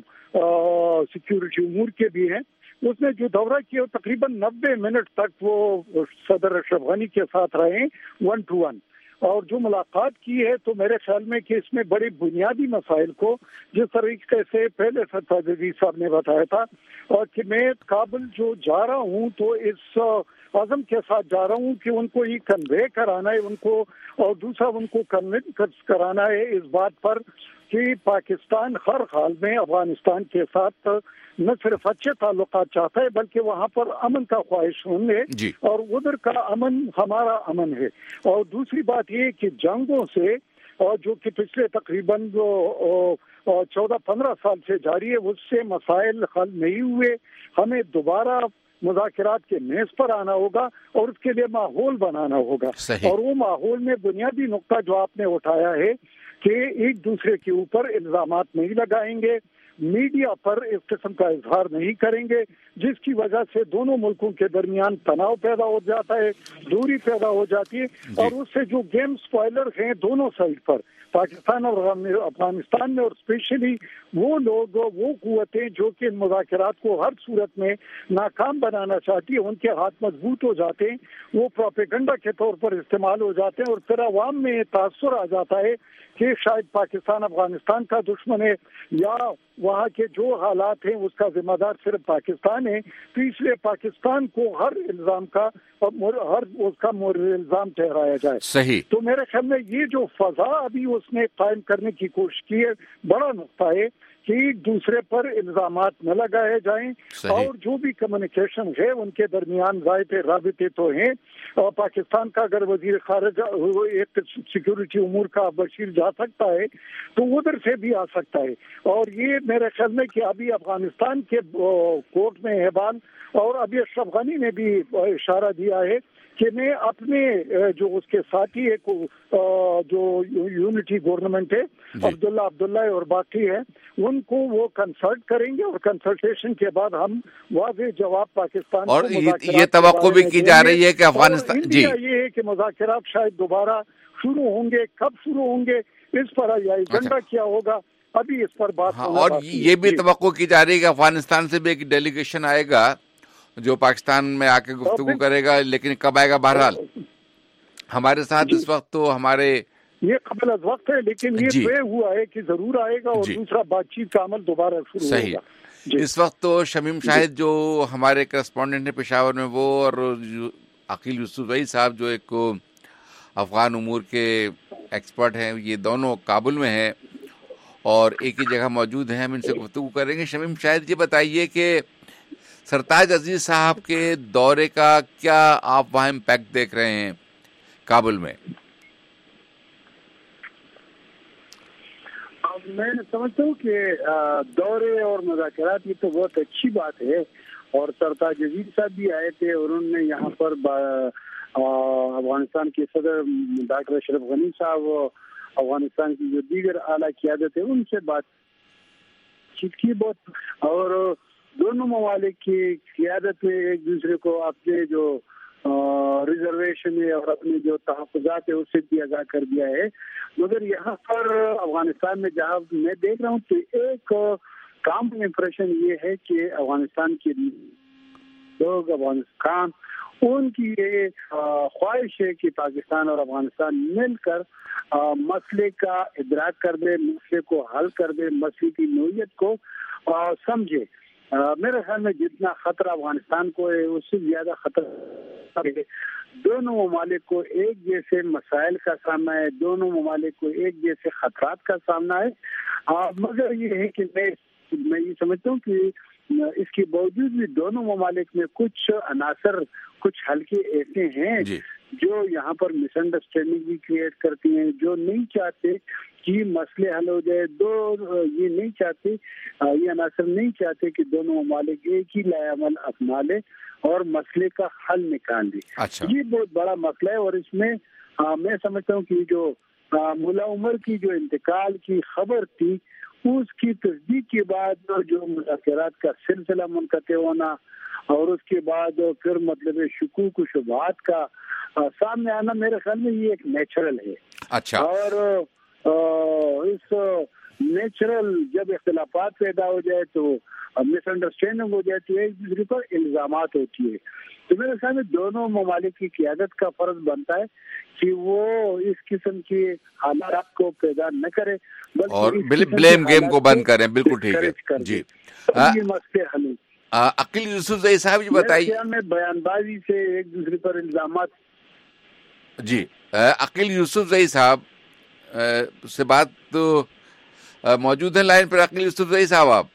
S5: سیکیورٹی امور کے بھی ہیں, اس نے جو دورہ کیا تقریباً نبے منٹ تک وہ صدر اشرف غنی کے ساتھ رہے ون ٹو ون اور جو ملاقات کی ہے تو میرے خیال میں کہ اس میں بڑے بنیادی مسائل کو جس طریقے سے پہلے سرفراز عزیز صاحب نے بتایا تھا اور کہ میں کابل جو جا رہا ہوں تو اس عزم کے ساتھ جا رہا ہوں کہ ان کو یہ کنوے کرانا ہے ان کو, اور دوسرا ان کو کنونس کرانا ہے اس بات پر کہ پاکستان ہر حال میں افغانستان کے ساتھ نہ صرف اچھے تعلقات چاہتا ہے بلکہ وہاں پر امن کا خواہش ہے جی. اور ادھر کا امن ہمارا امن ہے. اور دوسری بات یہ کہ جنگوں سے اور جو کہ پچھلے تقریباً چودہ پندرہ سال سے جاری ہے اس سے مسائل حل نہیں ہوئے. ہمیں دوبارہ مذاکرات کے میز پر آنا ہوگا اور اس کے لیے ماحول بنانا ہوگا صحیح. اور وہ ماحول میں بنیادی نقطہ جو آپ نے اٹھایا ہے کہ ایک دوسرے کے اوپر الزامات نہیں لگائیں گے, میڈیا پر اس قسم کا اظہار نہیں کریں گے جس کی وجہ سے دونوں ملکوں کے درمیان تناؤ پیدا ہو جاتا ہے, دوری پیدا ہو جاتی ہے جی. اور اس سے جو گیم سپوائلر ہیں دونوں سائڈ پر پاکستان اور افغانستان میں اور اسپیشلی وہ لوگ وہ قوتیں جو کہ مذاکرات کو ہر صورت میں ناکام بنانا چاہتی ہیں ان کے ہاتھ مضبوط ہو جاتے ہیں, وہ پروپیگنڈا کے طور پر استعمال ہو جاتے ہیں اور پھر عوام میں تاثر آ جاتا ہے کہ شاید پاکستان افغانستان کا دشمن ہے یا وہاں کے جو حالات ہیں اس کا ذمہ دار صرف پاکستان ہے. تو اس لیے پاکستان کو ہر الزام کا ہر اس کا مورد الزام ٹھہرایا جائے
S2: صحیح.
S5: تو میرے خیال میں یہ جو فضا ابھی اس نے قائم کرنے کی کوشش کی ہے بڑا نقطہ ہے کہ ایک دوسرے پر الزامات نہ لگائے جائیں صحیح. اور جو بھی کمیونیکیشن ہے ان کے درمیان ضابطے رابطے تو ہیں. اور پاکستان کا اگر وزیر خارجہ ایک سیکیورٹی امور کا بشیر جا سکتا ہے تو ادھر سے بھی آ سکتا ہے. اور یہ میرے خیال میں کہ ابھی افغانستان کے کورٹ میں احوال اور ابھی اشرف غنی نے بھی اشارہ دیا ہے کہ میں اپنے جو اس کے ساتھی ہے جو یونٹی گورنمنٹ ہے عبداللہ عبداللہ اور باقی ہے ان کو وہ کنسلٹ کریں گے اور کنسلٹیشن کے بعد ہم واضح جواب پاکستان
S2: اور یہ توقع بھی کی جا رہی ہے کہ افغانستان جی
S5: یہ ہے کہ مذاکرات شاید دوبارہ شروع ہوں گے, کب شروع ہوں گے اس پر یا ایجنڈا کیا ہوگا ابھی اس پر بات
S2: ہاں. اور یہ بھی توقع کی جا رہی ہے کہ افغانستان سے بھی ایک ڈیلیگیشن آئے گا جو پاکستان میں آ کے گفتگو کرے گا, لیکن کب آئے گا بہرحال ہمارے ساتھ اس وقت تو ہمارے
S5: یہ قبل از وقت ہے لیکن یہ طے ہوا ہے کہ ضرور آئے گا اور دوسرا بات چیت کا عمل دوبارہ شروع ہوگا
S2: جی. اس وقت تو شمیم شاہد جو ہمارے کرسپونڈنٹ ہیں پشاور میں وہ اور عقیل یوسفزئی صاحب جو ایک افغان امور کے ایکسپرٹ ہیں یہ دونوں کابل میں ہیں اور ایک ہی جگہ موجود ہیں, ہم ان سے گفتگو کریں گے. شمیم شاہد یہ بتائیے کہ سرتاج عزیز صاحب کے دورے کا کیا آپ وہاں امپیکٹ دیکھ رہے ہیں کابل میں؟
S8: میں سمجھتا ہوں کہ دورے اور مذاکرات یہ تو بہت اچھی بات ہے اور سرتاج عزیز صاحب بھی آئے تھے اور انہوں نے یہاں پر افغانستان کے صدر ڈاکٹر اشرف غنی صاحب افغانستان کی جو دیگر اعلیٰ قیادت ہے ان سے بات چیت کی بہت, اور دونوں ممالک کی قیادت میں ایک دوسرے کو اپنے جو ریزرویشن ہے اور اپنے جو تحفظات ہے اس سے بھی آگاہ کر دیا ہے. مگر یہاں پر افغانستان میں جہاں میں دیکھ رہا ہوں تو ایک کامن امپریشن یہ ہے کہ افغانستان کے دوگ افغانستان، ان کی یہ خواہش ہے کہ پاکستان اور افغانستان مل کر مسئلے کا ادراک کر دے، مسئلے کو حل کر دے، مسئلے کی نوعیت کو سمجھے. میرے خیال میں جتنا خطرہ افغانستان کو ہے اس سے زیادہ خطرہ ہے. دونوں ممالک کو ایک جیسے مسائل کا سامنا ہے، دونوں ممالک کو ایک جیسے خطرات کا سامنا ہے. مگر یہ ہے کہ میں میں یہ سمجھتا ہوں کہ اس کے باوجود بھی دونوں ممالک میں کچھ عناصر، کچھ حلقے ایسے ہیں جی. جو یہاں پر مس انڈرسٹینڈنگ بھی کریٹ کرتی ہیں، جو نہیں چاہتے کہ مسئلے حل ہو جائے. دو یہ نہیں چاہتے، یہ عناصر نہیں چاہتے کہ دونوں ممالک ایک ہی لائے عمل اپنا لے اور مسئلے کا حل نکال دے.
S2: اچھا.
S8: یہ بہت بڑا مسئلہ ہے، اور اس میں آ, میں سمجھتا ہوں کہ جو ملا عمر کی جو انتقال کی خبر تھی، اس کی تصدیق کے بعد جو مذاکرات کا سلسلہ منقطع ہونا اور اس کے بعد پھر مطلب شکوک و شبہات کا سامنے آنا، میرے خیال میں یہ ایک نیچرل ہے.
S2: اچھا.
S8: اور اس نیچرل جب اختلافات پیدا ہو جائے تو مس انڈرسٹینڈنگ ہو جائے تو ایک دوسرے پر الزامات ہوتی ہے. تو میرے خیال میں دونوں ممالک کی قیادت کا فرض بنتا ہے کہ وہ اس قسم کے حالات کو پیدا نہ کرے،
S2: اور بلیم گیم کو بند کریں. بالکل ٹھیک ہے جی.
S8: یہ مسئلے حل.
S2: عقیل یوسف زئی صاحب جی بتائیے.
S8: میں بیان بازی سے ایک دوسرے پر الزامات.
S2: جی عقیل یوسف زئی صاحب سے بات تو موجود ہے لائن پر. عقیل یوسف زئی صاحب آپ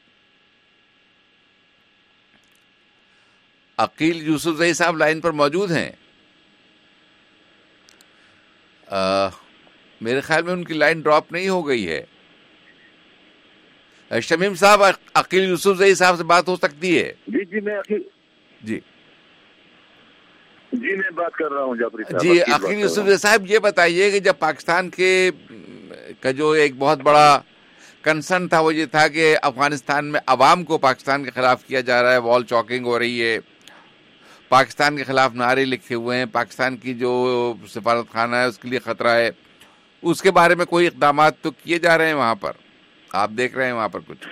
S2: عقیل یوسف زئی صاحب لائن پر موجود ہیں؟ آ, میرے خیال میں ان کی لائن ڈراپ نہیں ہو گئی ہے. شمیم صاحب عقیل یوسف زئی صاحب سے بات ہو سکتی ہے؟
S6: جی جی میں عقیل
S2: جی
S6: جی میں بات کر رہا ہوں جعفری صاحب.
S2: جی عقیل یوسف زئی صاحب یہ بتائیے کہ جب پاکستان کے کا جو ایک بہت بڑا کنسرن تھا وہ یہ تھا کہ افغانستان میں عوام کو پاکستان کے خلاف کیا جا رہا ہے، وال چاکنگ ہو رہی ہے، پاکستان کے خلاف نعرے لکھے ہوئے ہیں، پاکستان کی جو سفارت خانہ ہے اس کے لیے خطرہ ہے، اس کے بارے میں کوئی اقدامات تو کیے جا رہے ہیں وہاں پر؟ آپ دیکھ رہے ہیں وہاں پر کچھ؟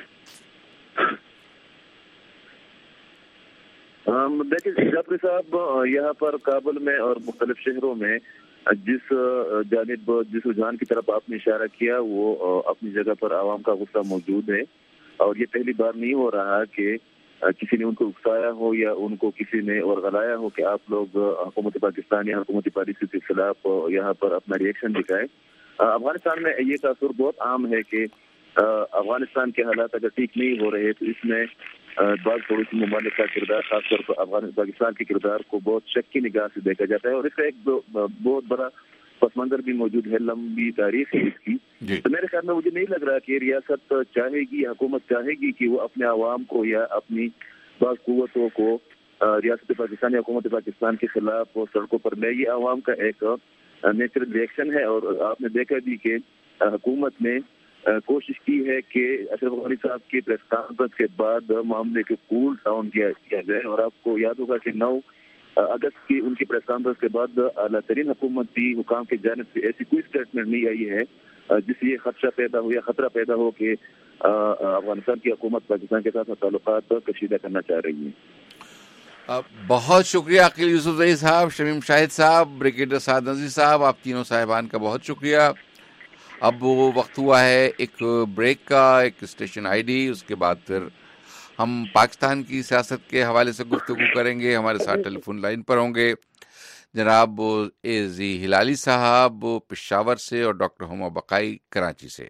S6: دیکھیں جعفری صاحب، یہاں پر کابل میں اور مختلف شہروں میں جس جانب جس رجحان کی طرف آپ نے اشارہ کیا وہ اپنی جگہ پر عوام کا غصہ موجود ہے، اور یہ پہلی بار نہیں ہو رہا کہ کسی نے ان کو اکسایا ہو یا ان کو کسی نے اور غلایا ہو کہ آپ لوگ حکومت پاکستان یا حکومتی پالیسی کے خلاف یہاں پر اپنا ری ایکشن دکھائیں. افغانستان میں یہ تاثر بہت عام ہے کہ افغانستان کے حالات اگر ٹھیک نہیں ہو رہے تو اس میں بعض پڑوسی ممالک کا کردار، خاص طور پر افغان پاکستان کے کردار کو بہت شک کی نگاہ سے دیکھا جاتا ہے، اور اس کا ایک بہت بڑا پس منظر بھی موجود ہے، لمبی تاریخ ہے اس کی. تو میرے خیال میں مجھے نہیں لگ رہا کہ ریاست چاہے گی، حکومت چاہے گی کہ وہ اپنے عوام کو یا اپنی بعض قوتوں کو ریاست پاکستان یا حکومت پاکستان کے خلاف سڑکوں پر لے. یہ عوام کا ایک نیچرل ریئیکشن ہے، اور آپ نے دیکھا بھی کہ حکومت نے کوشش کی ہے کہ اشرف غنی صاحب کی پریس کانفرنس کے بعد معاملے کو کول ڈاؤن کیا جائے. اور آپ کو یاد ہوگا کہ نو اگست کی ان کی پریس کانفرنس کے بعد اعلیٰ ترین حکومتی حکام کی جانب سے ایسی کوئی اسٹیٹمنٹ نہیں آئی ہے جس سے یہ خدشہ پیدا ہو یا خطرہ پیدا ہو کہ افغانستان کی حکومت پاکستان کے ساتھ تعلقات کشیدہ کرنا چاہ رہی ہے.
S2: بہت شکریہ عقیل یوسف زئی صاحب، شمیم شاہد صاحب، بریگیڈیئر سعد نذیر صاحب، آپ تینوں صاحبان کا بہت شکریہ. اب وہ وقت ہوا ہے ایک بریک کا، ایک اسٹیشن آئی ڈی، اس کے بعد پھر ہم پاکستان کی سیاست کے حوالے سے گفتگو کریں گے. ہمارے ساتھ ٹیلی فون لائن پر ہوں گے جناب اے زی ہلالی صاحب پشاور سے اور ڈاکٹر ہما بقائی کراچی سے.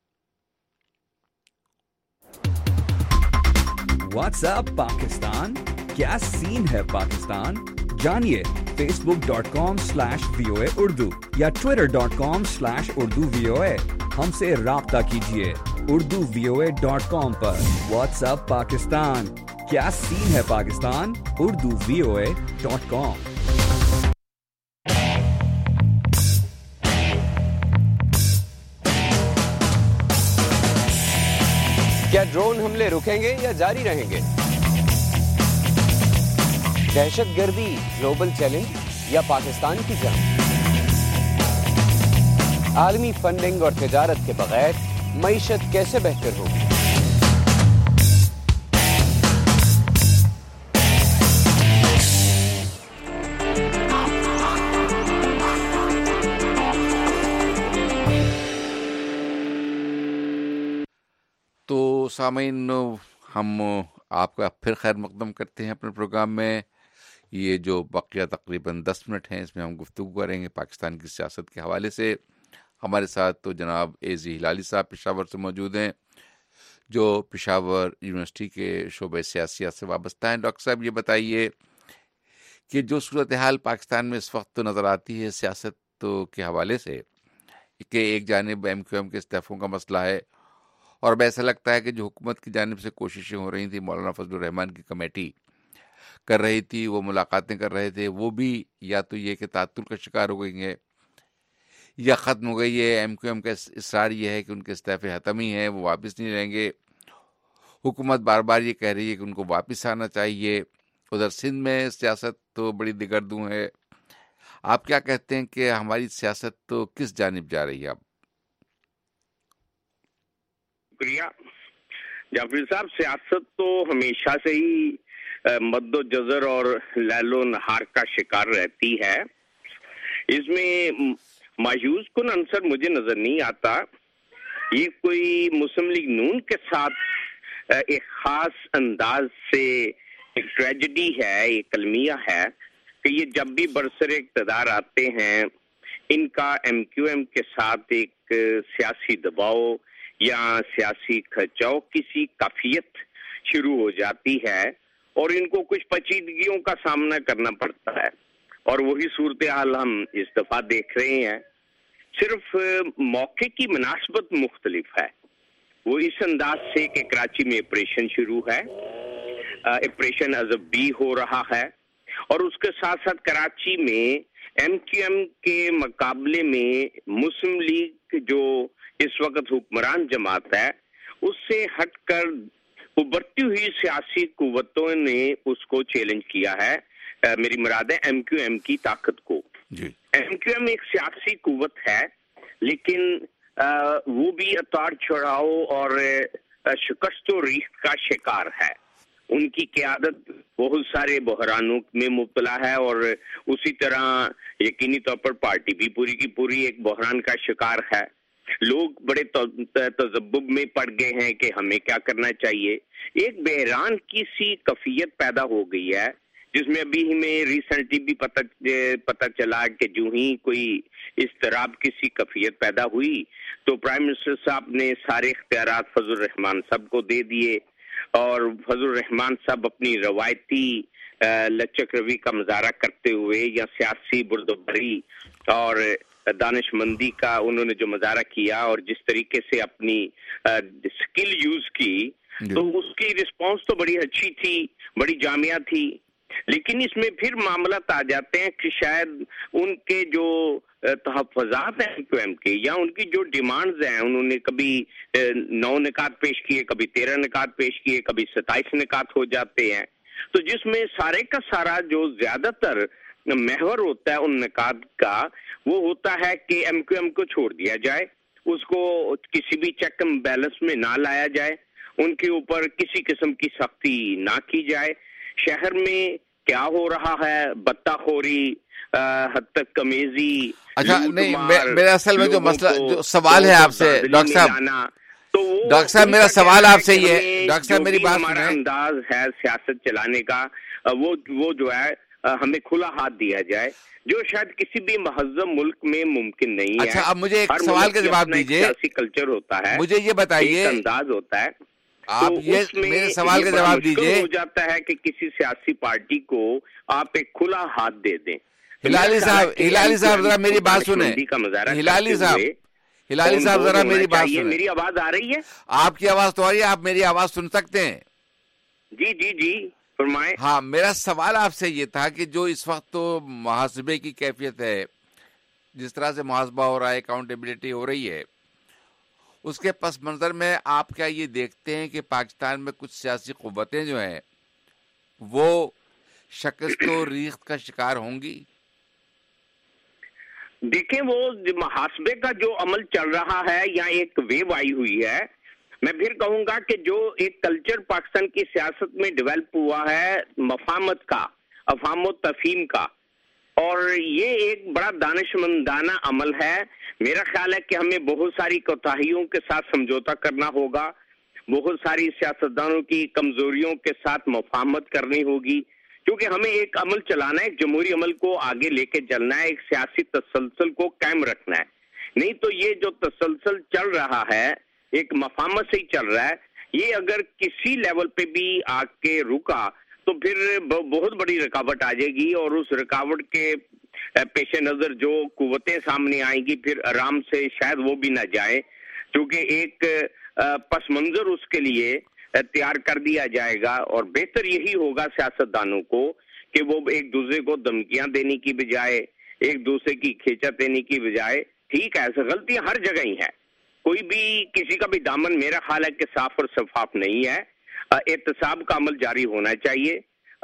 S9: واٹس ایپ پاکستان، کیا سین ہے پاکستان؟ جانیے Facebook dot com slash V O A Urdu یا Twitter dot com slash Urdu V O A. ہم سے رابطہ کیجیے Urdu V O A dot com پر. واٹس ایپ پاکستان، کیا سین ہے Pakistan? Urdu V O A dot com.
S7: کیا ڈرون حملے رکیں گے یا جاری رہیں گے؟ دہشت گردی گلوبل چیلنج یا پاکستان کی جنگ؟ عالمی فنڈنگ اور تجارت کے بغیر معیشت کیسے بہتر ہوگی؟
S2: سامعین ہم آپ کا پھر خیر مقدم کرتے ہیں اپنے پروگرام میں. یہ جو بقیہ تقریباً دس منٹ ہیں اس میں ہم گفتگو کریں گے پاکستان کی سیاست کے حوالے سے. ہمارے ساتھ تو جناب اے زی ہلالی صاحب پشاور سے موجود ہیں جو پشاور یونیورسٹی کے شعبہ سیاسیات سے وابستہ ہیں. ڈاکٹر صاحب یہ بتائیے کہ جو صورتحال پاکستان میں اس وقت نظر آتی ہے سیاست کے حوالے سے کہ ایک جانب ایم کیو ایم کے استعفوں کا مسئلہ ہے اور اب ایسا لگتا ہے کہ جو حکومت کی جانب سے کوششیں ہو رہی تھیں, مولانا فضل الرحمان کی کمیٹی کر رہی تھی, وہ ملاقاتیں کر رہے تھے, وہ بھی یا تو یہ کہ تعطل کا شکار ہو گئی ہیں یا ختم ہو گئی ہے. ایم کیو ایم کا اصرار یہ ہے کہ ان کے استعفے حتمی ہیں, وہ واپس نہیں رہیں گے. حکومت بار بار یہ کہہ رہی ہے کہ ان کو واپس آنا چاہیے. ادھر سندھ میں سیاست تو بڑی دگردوں ہے. آپ کیا کہتے ہیں کہ ہماری سیاست تو کس جانب جا رہی ہے اب؟
S10: شکریہ جعفر صاحب. سیاست تو ہمیشہ سے ہی مد و جزر اور لیل و نہار کا شکار رہتی ہے. اس میں مایوس کن عنصر مجھے نظر نہیں آتا. یہ کوئی مسلم لیگ نون کے ساتھ ایک خاص انداز سے ایک ٹریجڈی ہے, ایک المیہ ہے کہ یہ جب بھی برسر اقتدار آتے ہیں ان کا ایم کیو ایم کے ساتھ ایک سیاسی دباؤ یا سیاسی کھچاؤ کسی کیفیت شروع ہو جاتی ہے اور ان کو کچھ پیچیدگیوں کا سامنا کرنا پڑتا ہے. اور وہی صورتحال ہم اس دفعہ دیکھ رہے ہیں. صرف موقع کی مناسبت مختلف ہے. وہ اس انداز سے کہ کراچی میں آپریشن شروع ہے, آپریشن از بی ہو رہا ہے اور اس کے ساتھ ساتھ کراچی میں ایم کیو ایم کے مقابلے میں مسلم لیگ جو اس وقت حکمران جماعت ہے اس سے ہٹ کر ابھرتی ہوئی سیاسی قوتوں نے اس کو چیلنج کیا ہے. میری مراد ہے ایم کیو ایم کی طاقت کو. جی. ایم کیو ایم ایک سیاسی قوت ہے لیکن وہ بھی اتار چڑھاؤ اور شکست و ریخت کا شکار ہے. ان کی قیادت بہت سارے بحرانوں میں مبتلا ہے اور اسی طرح یقینی طور پر پارٹی بھی پوری کی پوری ایک بحران کا شکار ہے. لوگ بڑے تذبذب میں پڑ گئے ہیں کہ ہمیں کیا کرنا چاہیے. ایک بحران کی سی کیفیت پیدا ہو گئی ہے جس میں ابھی ہمیں ریسنٹلی بھی پتہ پتہ چلا کہ جو ہی کوئی اضطراب کی سی کیفیت پیدا ہوئی تو پرائم منسٹر صاحب نے سارے اختیارات فضل الرحمان صاحب کو دے دیے اور فضل الرحمان صاحب اپنی روایتی لچک روی کا مظاہرہ کرتے ہوئے یا سیاسی بردباری اور دانش مندی کا انہوں نے جو مظاہرہ کیا اور جس طریقے سے اپنی سکل یوز کی تو اس کی رسپانس تو بڑی اچھی تھی, بڑی جامعہ تھی. لیکن اس میں پھر معاملات آ جاتے ہیں کہ شاید ان کے جو تحفظات ہیں ایم کیو ایم کے یا ان کی جو ڈیمانڈز ہیں, انہوں نے کبھی نو نکات پیش کیے, کبھی تیرہ نکات پیش کیے, کبھی ستائیس نکات ہو جاتے ہیں, تو جس میں سارے کا سارا جو زیادہ تر محور ہوتا ہے ان نکات کا وہ ہوتا ہے کہ ایم کیو ایم کو چھوڑ دیا جائے, اس کو کسی بھی چیک اینڈ بیلنس میں نہ لایا جائے, ان کے اوپر کسی قسم کی سختی نہ کی جائے. شہر میں کیا ہو رہا ہے, بتہ خوری, حد تک کمیزی.
S2: اچھا نہیں, میرا اصل میں جو مسئلہ جو سوال ہے آپ سے ڈاکٹر صاحب, ڈاکٹر صاحب میرا سوال آپ سے یہ ہے, ڈاکٹر صاحب میری بات
S10: ہمارا انداز ہے سیاست چلانے کا وہ وہ جو ہے ہمیں کھلا ہاتھ دیا جائے جو شاید کسی بھی مہذب ملک میں ممکن نہیں ہے.
S2: اچھا اب مجھے ایک سوال کا جواب دیجیے.
S10: سیاسی کلچر ہوتا ہے,
S2: مجھے یہ بتائیے,
S10: انداز ہوتا ہے,
S2: آپ یہ میرے سوال کا جواب دیجیے.
S10: ہو جاتا ہے کہ کسی سیاسی پارٹی کو آپ ایک کھلا ہاتھ دے دیں.
S2: ہلالی صاحب ہلالی صاحب ذرا میری بات سنیں. ہلالی صاحب ہلالی صاحب ذرا میری بات سنیں.
S10: میری آواز آ رہی ہے؟
S2: آپ کی آواز تو آ رہی ہے, آپ میری آواز سن سکتے ہیں؟
S10: جی جی جی فرمائیں.
S2: ہاں, میرا سوال آپ سے یہ تھا کہ جو اس وقت تو محاسبے کی کیفیت ہے, جس طرح سے محاسبہ ہو رہا ہے, اکاؤنٹیبلٹی ہو رہی ہے, اس کے پس منظر میں آپ کیا یہ دیکھتے ہیں کہ پاکستان میں کچھ سیاسی قوتیں جو ہیں وہ شکست و ریخت کا شکار ہوں گی؟
S10: دیکھیں, وہ محاسبے کا جو عمل چل رہا ہے یا ایک ویو آئی ہوئی ہے, میں پھر کہوں گا کہ جو ایک کلچر پاکستان کی سیاست میں ڈیولپ ہوا ہے مفاہمت کا, افہام و تفہیم کا, اور یہ ایک بڑا دانشمندانہ عمل ہے. میرا خیال ہے کہ ہمیں بہت ساری کوتاہیوں کے ساتھ سمجھوتا کرنا ہوگا بہت ساری سیاستدانوں کی کمزوریوں کے ساتھ مفاہمت کرنی ہوگی، کیونکہ ہمیں ایک عمل چلانا ہے، ایک جمہوری عمل کو آگے لے کے چلنا ہے، ایک سیاسی تسلسل کو قائم رکھنا ہے. نہیں تو یہ جو تسلسل چل رہا ہے ایک مفاہمت سے ہی چل رہا ہے، یہ اگر کسی لیول پہ بھی آ کے رکا تو پھر بہت بڑی رکاوٹ آ جائے گی، اور اس رکاوٹ کے پیش نظر جو قوتیں سامنے آئیں گی پھر آرام سے شاید وہ بھی نہ جائے، کیونکہ ایک پس منظر اس کے لیے تیار کر دیا جائے گا. اور بہتر یہی ہوگا سیاستدانوں کو کہ وہ ایک دوسرے کو دھمکیاں دینے کی بجائے، ایک دوسرے کی کھیچا دینے کی بجائے، ٹھیک ہے ایسے غلطیاں ہر جگہ ہی ہیں، کوئی بھی کسی کا بھی دامن میرا خیال ہے کہ صاف اور شفاف نہیں ہے. احتساب کا عمل جاری ہونا چاہیے،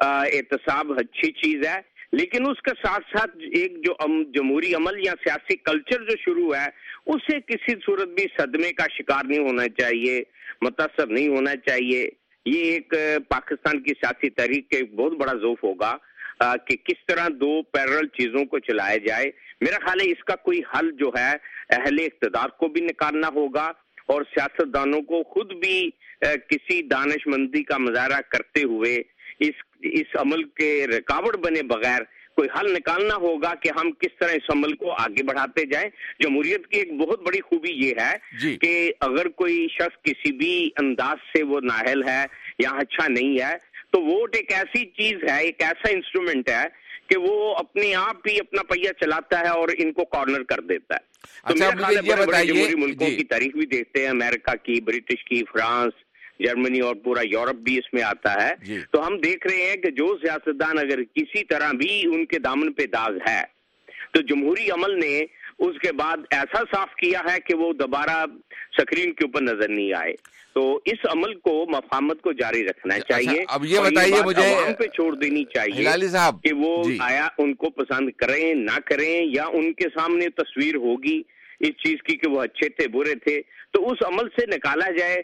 S10: احتساب اچھی چیز ہے، لیکن اس کے ساتھ ساتھ ایک جو جمہوری عمل یا سیاسی کلچر جو شروع ہے اسے کسی صورت بھی صدمے کا شکار نہیں ہونا چاہیے، متاثر نہیں ہونا چاہیے. یہ ایک پاکستان کی سیاسی تحریک کا ایک بہت بڑا ذوق ہوگا کہ کس طرح دو پیرل چیزوں کو چلایا جائے. میرا خیال ہے اس کا کوئی حل جو ہے اہل اقتدار کو بھی نکالنا ہوگا، اور سیاستدانوں کو خود بھی کسی دانش مندی کا مظاہرہ کرتے ہوئے اس اس عمل کے رکاوٹ بنے بغیر کوئی حل نکالنا ہوگا کہ ہم کس طرح اس عمل کو آگے بڑھاتے جائیں. جمہوریت کی ایک بہت بڑی خوبی یہ ہے جی. کہ اگر کوئی شخص کسی بھی انداز سے وہ نااہل ہے یا اچھا نہیں ہے تو ووٹ ایک ایسی چیز ہے، ایک ایسا انسٹرومنٹ ہے کہ وہ اپنے آپ ہی اپنا پہیہ چلاتا ہے اور ان کو کارنر کر دیتا ہے. تو
S2: اچھا
S10: میرا خیال ہے بڑے بڑے جمہوری ملکوں کی تاریخ بھی دیکھتے ہیں، امریکہ کی، برٹش کی، فرانس، جرمنی اور پورا یورپ بھی اس میں آتا ہے جی. تو ہم دیکھ رہے ہیں کہ جو سیاستدان اگر کسی طرح بھی ان کے دامن پہ داغ ہے تو جمہوری عمل نے اس کے بعد ایسا صاف کیا ہے کہ وہ دوبارہ سکرین کے اوپر نظر نہیں آئے. تو اس عمل کو مفاہمت کو جاری رکھنا چاہیے.
S2: اب یہ بتائیے مجھے
S10: عوام پہ چھوڑ دینی چاہیے
S2: ہلالی صاحب
S10: کہ وہ آیا ان کو پسند کریں نہ کریں، یا ان کے سامنے تصویر ہوگی اس چیز کی کہ وہ اچھے تھے برے تھے تو اس عمل سے نکالا جائے،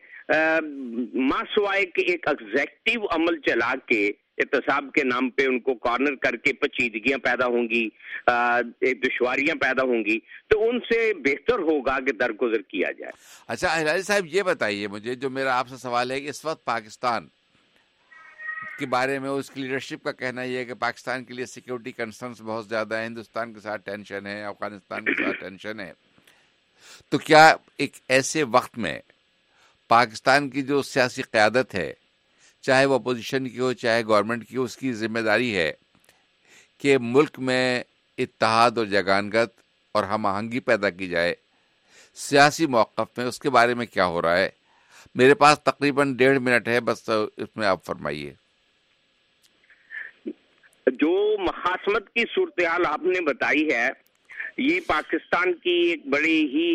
S10: ماں سوائے کہ ایک ایگزیکٹو عمل چلا کے احتساب کے نام پہ ان کو کارنر کر کے پیچیدگیاں پیدا ہوں گی، دشواریاں پیدا ہوں گی، تو ان سے بہتر ہوگا کہ درگزر کیا جائے.
S2: اچھا ہلالی صاحب یہ بتائیے مجھے، جو میرا آپ سے سوال ہے کہ اس وقت پاکستان کے بارے میں اس کی لیڈرشپ کا کہنا یہ ہے کہ پاکستان کے لیے سیکیورٹی کنسرنز بہت زیادہ ہیں، ہندوستان کے ساتھ ٹینشن ہے، افغانستان کے ساتھ ٹینشن ہے، تو کیا ایک ایسے وقت میں پاکستان کی جو سیاسی قیادت ہے، چاہے وہ اپوزیشن کی ہو چاہے گورنمنٹ کی ہو، اس کی ذمہ داری ہے کہ ملک میں اتحاد اور یگانگت اور ہم آہنگی پیدا کی جائے سیاسی موقف میں؟ اس کے بارے میں کیا ہو رہا ہے؟ میرے پاس تقریباً ڈیڑھ منٹ ہے، بس اس میں آپ فرمائیے.
S10: جو مخاصمت کی صورتحال آپ نے بتائی ہے یہ پاکستان کی ایک بڑی ہی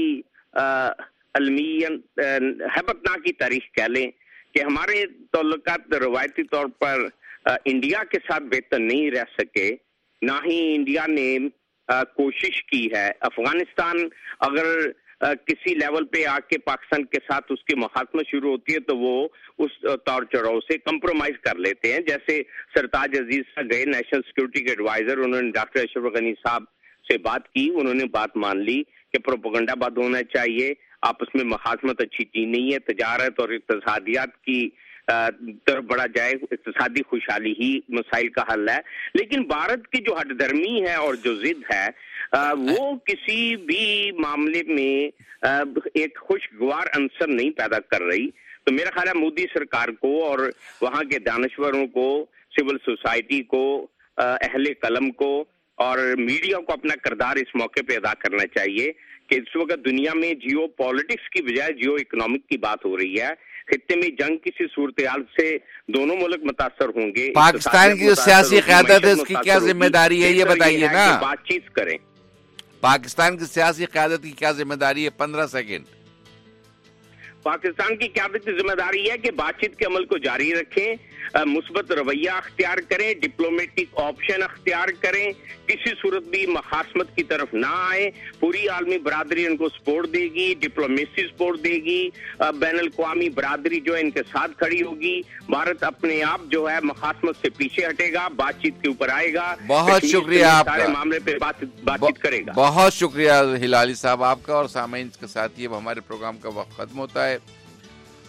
S10: علمیت ہیبتناک کی تاریخ کہہ لیں کہ ہمارے تعلقات روایتی طور پر انڈیا کے ساتھ بہتر نہیں رہ سکے، نہ ہی انڈیا نے کوشش کی ہے. افغانستان اگر کسی لیول پہ آ کے پاکستان کے ساتھ اس کی مخاطمت شروع ہوتی ہے تو وہ اس طور چڑھاؤ سے کمپرومائز کر لیتے ہیں. جیسے سرتاج عزیز گئے نیشنل سیکورٹی کے ایڈوائزر، انہوں نے ڈاکٹر اشرف غنی صاحب سے بات کی، انہوں نے بات مان لی کہ پروپیگنڈا بند ہونا چاہیے، آپس میں مخاصمت اچھی چیز نہیں ہے، تجارت اور اقتصادیات کی طرف بڑھا جائے، اقتصادی خوشحالی ہی مسائل کا حل ہے. لیکن بھارت کی جو ہٹ درمی ہے اور جو ضد ہے وہ کسی بھی معاملے میں ایک خوشگوار عنصر نہیں پیدا کر رہی. تو میرا خیال ہے مودی سرکار کو اور وہاں کے دانشوروں کو، سول سوسائٹی کو، اہل قلم کو اور میڈیا کو اپنا کردار اس موقع پہ ادا کرنا چاہیے کہ اس وقت دنیا میں جیو پالیٹکس کی بجائے جیو اکنامک کی بات ہو رہی ہے. خطے میں جنگ کسی صورتحال سے دونوں ملک متاثر ہوں گے.
S2: پاکستان کی جو سیاسی قیادت ہے اس کی کیا ذمہ داری ہے یہ بتائیے نا.
S10: بات چیت کریں.
S2: پاکستان کی سیاسی قیادت کی کیا ذمہ داری ہے؟ پندرہ سیکنڈ.
S10: پاکستان کی قیادت کی ذمہ داری ہے کہ بات چیت کے عمل کو جاری رکھیں، مثبت رویہ اختیار کریں، ڈپلومیٹک آپشن اختیار کریں، کسی صورت بھی مخاصمت کی طرف نہ آئے. پوری عالمی برادری ان کو سپورٹ دے گی، ڈپلومیسی سپورٹ دے گی، بین الاقوامی برادری جو ہے ان کے ساتھ کھڑی ہوگی. بھارت اپنے آپ جو ہے مخاصمت سے پیچھے ہٹے گا، بات چیت کے اوپر آئے گا.
S2: بہت شکریہ آپ کا،
S10: سارے معاملے پہ بات چیت کرے گا.
S2: بہت شکریہ ہلالی صاحب آپ کا. اور سامعین کے ساتھ یہ ہمارے پروگرام کا وقت ختم ہوتا ہے.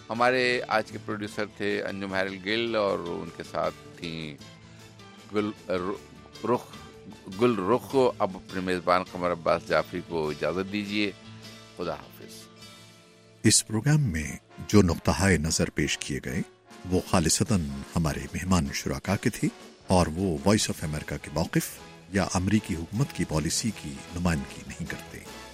S2: ہمارے آج کے پروڈیوسر تھے انجم ہیرل گل اور ان کے ساتھ تھیں گل رخ گل رخ اب اپنے میزبان قمر عباس جعفری کو اجازت دیجیے. خدا حافظ.
S11: اس پروگرام میں جو نقطہ نظر پیش کیے گئے وہ خالصتاً ہمارے مہمان شرکا کے تھے اور وہ وائس آف امریکہ کے موقف یا امریکی حکومت کی پالیسی کی نمائندگی نہیں کرتے.